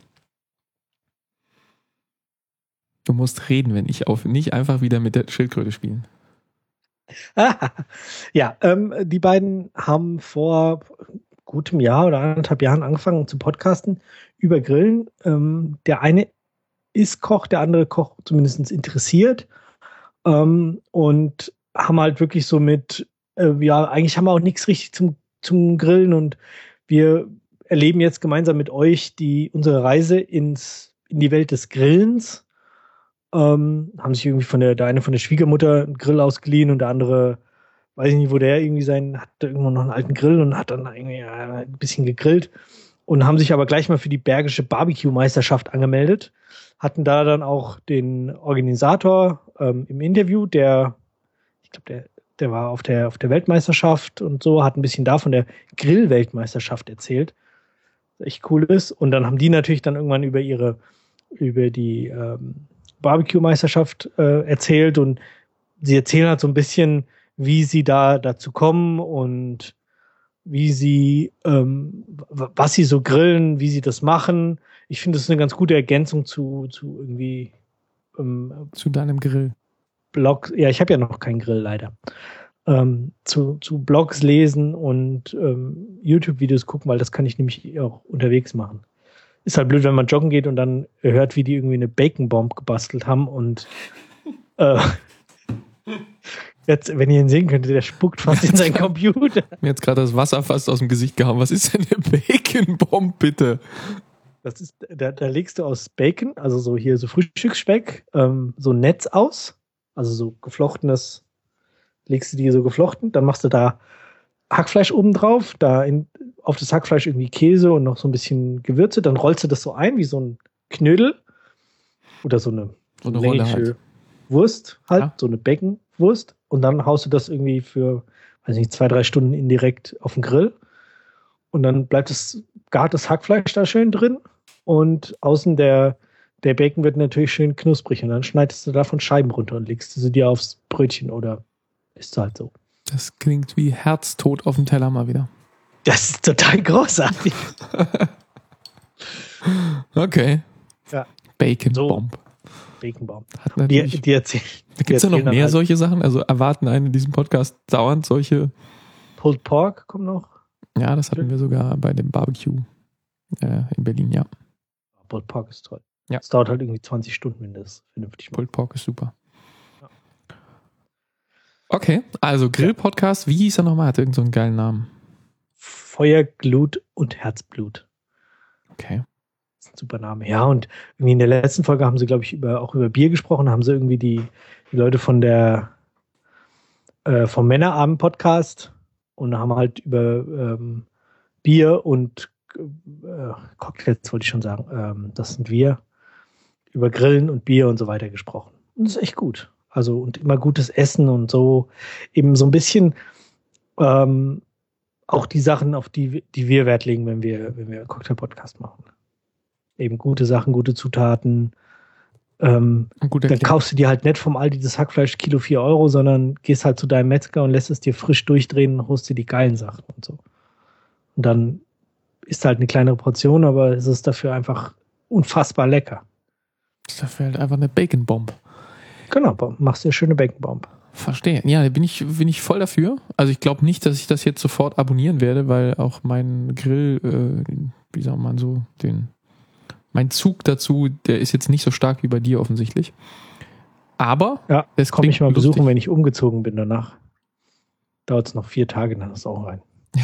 Du musst reden, wenn ich nicht einfach wieder mit der Schildkröte spielen. Ja, die beiden haben vor gutem Jahr oder 1,5 Jahren angefangen zu podcasten über Grillen. Der eine ist Koch, der andere Koch zumindest interessiert. Und haben halt wirklich so mit ja, eigentlich haben wir auch nichts richtig zum Grillen und wir erleben jetzt gemeinsam mit euch unsere Reise in die Welt des Grillens. Haben sich irgendwie der eine von der Schwiegermutter einen Grill ausgeliehen und der andere, weiß ich nicht, wo der irgendwie hatte irgendwo noch einen alten Grill und hat dann irgendwie ein bisschen gegrillt und haben sich aber gleich mal für die Bergische Barbecue-Meisterschaft angemeldet. Hatten da dann auch den Organisator im Interview, der war auf der Weltmeisterschaft und so, hat ein bisschen da von der Grill-Weltmeisterschaft erzählt. Echt cool ist. Und dann haben die natürlich dann irgendwann über die Barbecue-Meisterschaft erzählt und sie erzählen halt so ein bisschen, wie sie dazu kommen und wie sie, was sie so grillen, wie sie das machen. Ich finde, das ist eine ganz gute Ergänzung zu irgendwie zu deinem Grill. Blogs. Ja, ich habe ja noch keinen Grill leider. Zu Blogs lesen und YouTube-Videos gucken, weil das kann ich nämlich auch unterwegs machen. Ist halt blöd, wenn man joggen geht und dann hört, wie die irgendwie eine Bacon Bomb gebastelt haben und jetzt, wenn ihr ihn sehen könntet, der spuckt fast in seinen Computer. Mir jetzt gerade das Wasser fast aus dem Gesicht gehauen. Was ist denn eine Bacon Bomb, bitte? Das ist, da legst du aus Bacon, also so hier so Frühstücksspeck, so ein Netz aus, also so geflochtenes, legst du die so geflochten, dann machst du da Hackfleisch oben drauf, auf das Hackfleisch irgendwie Käse und noch so ein bisschen Gewürze, dann rollst du das so ein wie so ein Knödel oder so eine Rolle halt. Wurst halt, Ja. so eine Bacon-Wurst und dann haust du das irgendwie für, weiß nicht, 2-3 Stunden indirekt auf den Grill und dann bleibt das gartes Hackfleisch da schön drin und außen der Bacon wird natürlich schön knusprig und dann schneidest du davon Scheiben runter und legst sie dir aufs Brötchen oder ist halt so. Das klingt wie Herztod auf dem Teller mal wieder. Das ist total großartig. Okay. Ja. Bacon So. Bomb. Bacon Bomb. Hat natürlich. Die erzählen. Gibt es da noch mehr solche Sachen? Also erwarten einen in diesem Podcast dauernd solche. Pulled Pork kommt noch. Ja, das hatten wir sogar bei dem Barbecue in Berlin, ja. Pulled Pork ist toll. Ja. Es dauert halt irgendwie 20 Stunden, wenn das vernünftig macht. Pulled Pork ist super. Ja. Okay, also Grill-Podcast, wie hieß er nochmal? Hat irgend so einen geilen Namen. Feuer, Glut und Herzblut. Okay. Das ist ein super Name. Ja, und irgendwie in der letzten Folge haben sie, glaube ich, auch über Bier gesprochen. Haben sie irgendwie die Leute vom Männerabend-Podcast und haben halt über Bier und Cocktails, wollte ich schon sagen. Das sind wir. Über Grillen und Bier und so weiter gesprochen. Und das ist echt gut. Also, und immer gutes Essen und so. Eben so ein bisschen auch die Sachen, auf die wir Wert legen, wenn wir Cocktail-Podcast machen. Eben gute Sachen, gute Zutaten. Dann kaufst du dir halt nicht vom Aldi das Hackfleisch Kilo 4 Euro, sondern gehst halt zu deinem Metzger und lässt es dir frisch durchdrehen und holst dir die geilen Sachen und so. Und dann ist halt eine kleinere Portion, aber es ist dafür einfach unfassbar lecker. Das ist dafür halt einfach eine Bacon Bomb. Genau, machst dir eine schöne Bacon Bomb. Verstehe. Ja, bin ich voll dafür. Also ich glaube nicht, dass ich das jetzt sofort abonnieren werde, weil auch mein Grill, wie sagt man so, mein Zug dazu, der ist jetzt nicht so stark wie bei dir offensichtlich. Aber ja, es komme ich mal lustig. besuchen, wenn ich umgezogen bin danach. Dauert es noch 4 Tage, dann ist es auch rein.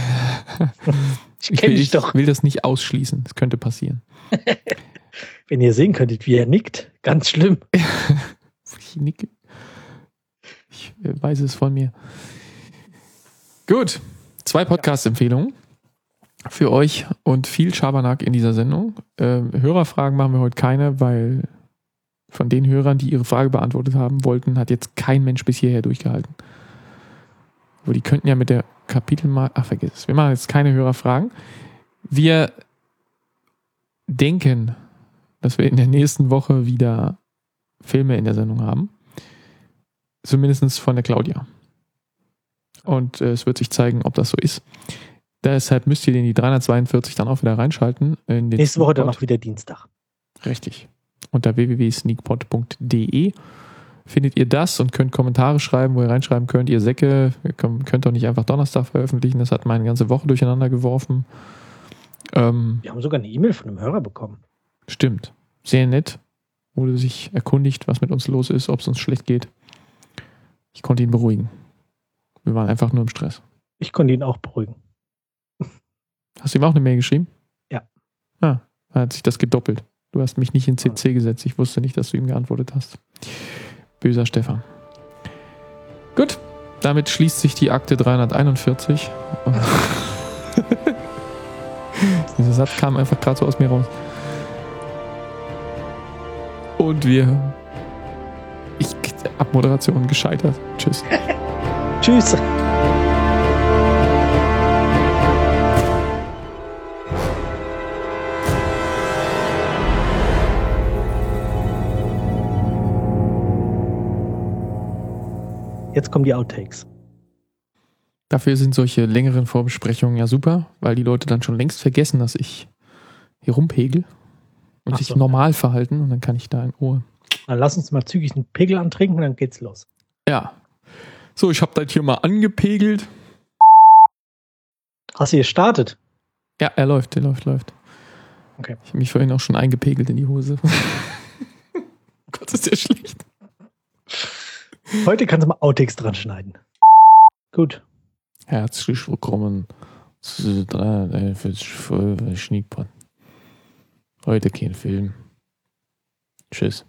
Ich will das nicht ausschließen. Das könnte passieren. Wenn ihr sehen könntet, wie er nickt, ganz schlimm. Ich nicke. Ich weiß es von mir. Gut, 2 Podcast-Empfehlungen für euch und viel Schabernack in dieser Sendung. Hörerfragen machen wir heute keine, weil von den Hörern, die ihre Frage beantwortet haben wollten, hat jetzt kein Mensch bis hierher durchgehalten. Aber die könnten ja mit der vergiss es. Wir machen jetzt keine Hörerfragen. Wir denken, dass wir in der nächsten Woche wieder Filme in der Sendung haben. Zumindest von der Claudia. Und es wird sich zeigen, ob das so ist. Deshalb müsst ihr in die 342 dann auch wieder reinschalten. Nächste Woche dann auch wieder Dienstag. Richtig. Unter www.sneakpot.de findet ihr das und könnt Kommentare schreiben, wo ihr reinschreiben könnt. Ihr Säcke, ihr könnt doch nicht einfach Donnerstag veröffentlichen. Das hat meine ganze Woche durcheinander geworfen. Wir haben sogar eine E-Mail von einem Hörer bekommen. Stimmt. Sehr nett. Wurde sich erkundigt, was mit uns los ist, ob es uns schlecht geht. Ich konnte ihn beruhigen. Wir waren einfach nur im Stress. Ich konnte ihn auch beruhigen. Hast du ihm auch eine Mail geschrieben? Ja. Ah, dann hat sich das gedoppelt. Du hast mich nicht in CC gesetzt. Ich wusste nicht, dass du ihm geantwortet hast. Böser Stefan. Gut, damit schließt sich die Akte 341. Dieser Satz kam einfach gerade so aus mir raus. Und Abmoderation gescheitert. Tschüss. Tschüss. Jetzt kommen die Outtakes. Dafür sind solche längeren Vorbesprechungen ja super, weil die Leute dann schon längst vergessen, dass ich hier rumpegel und sich normal verhalten und dann kann ich da in Ruhe. Dann lass uns mal zügig einen Pegel antrinken und dann geht's los. Ja. So, ich habe das hier mal angepegelt. Hast du gestartet? Ja, er läuft. Okay. Ich habe mich vorhin auch schon eingepegelt in die Hose. Gott, ist der schlecht. Heute kannst du mal Outtakes dran schneiden. Gut. Herzlich willkommen zu 43 Folge Sneakpot. Heute kein Film. Tschüss.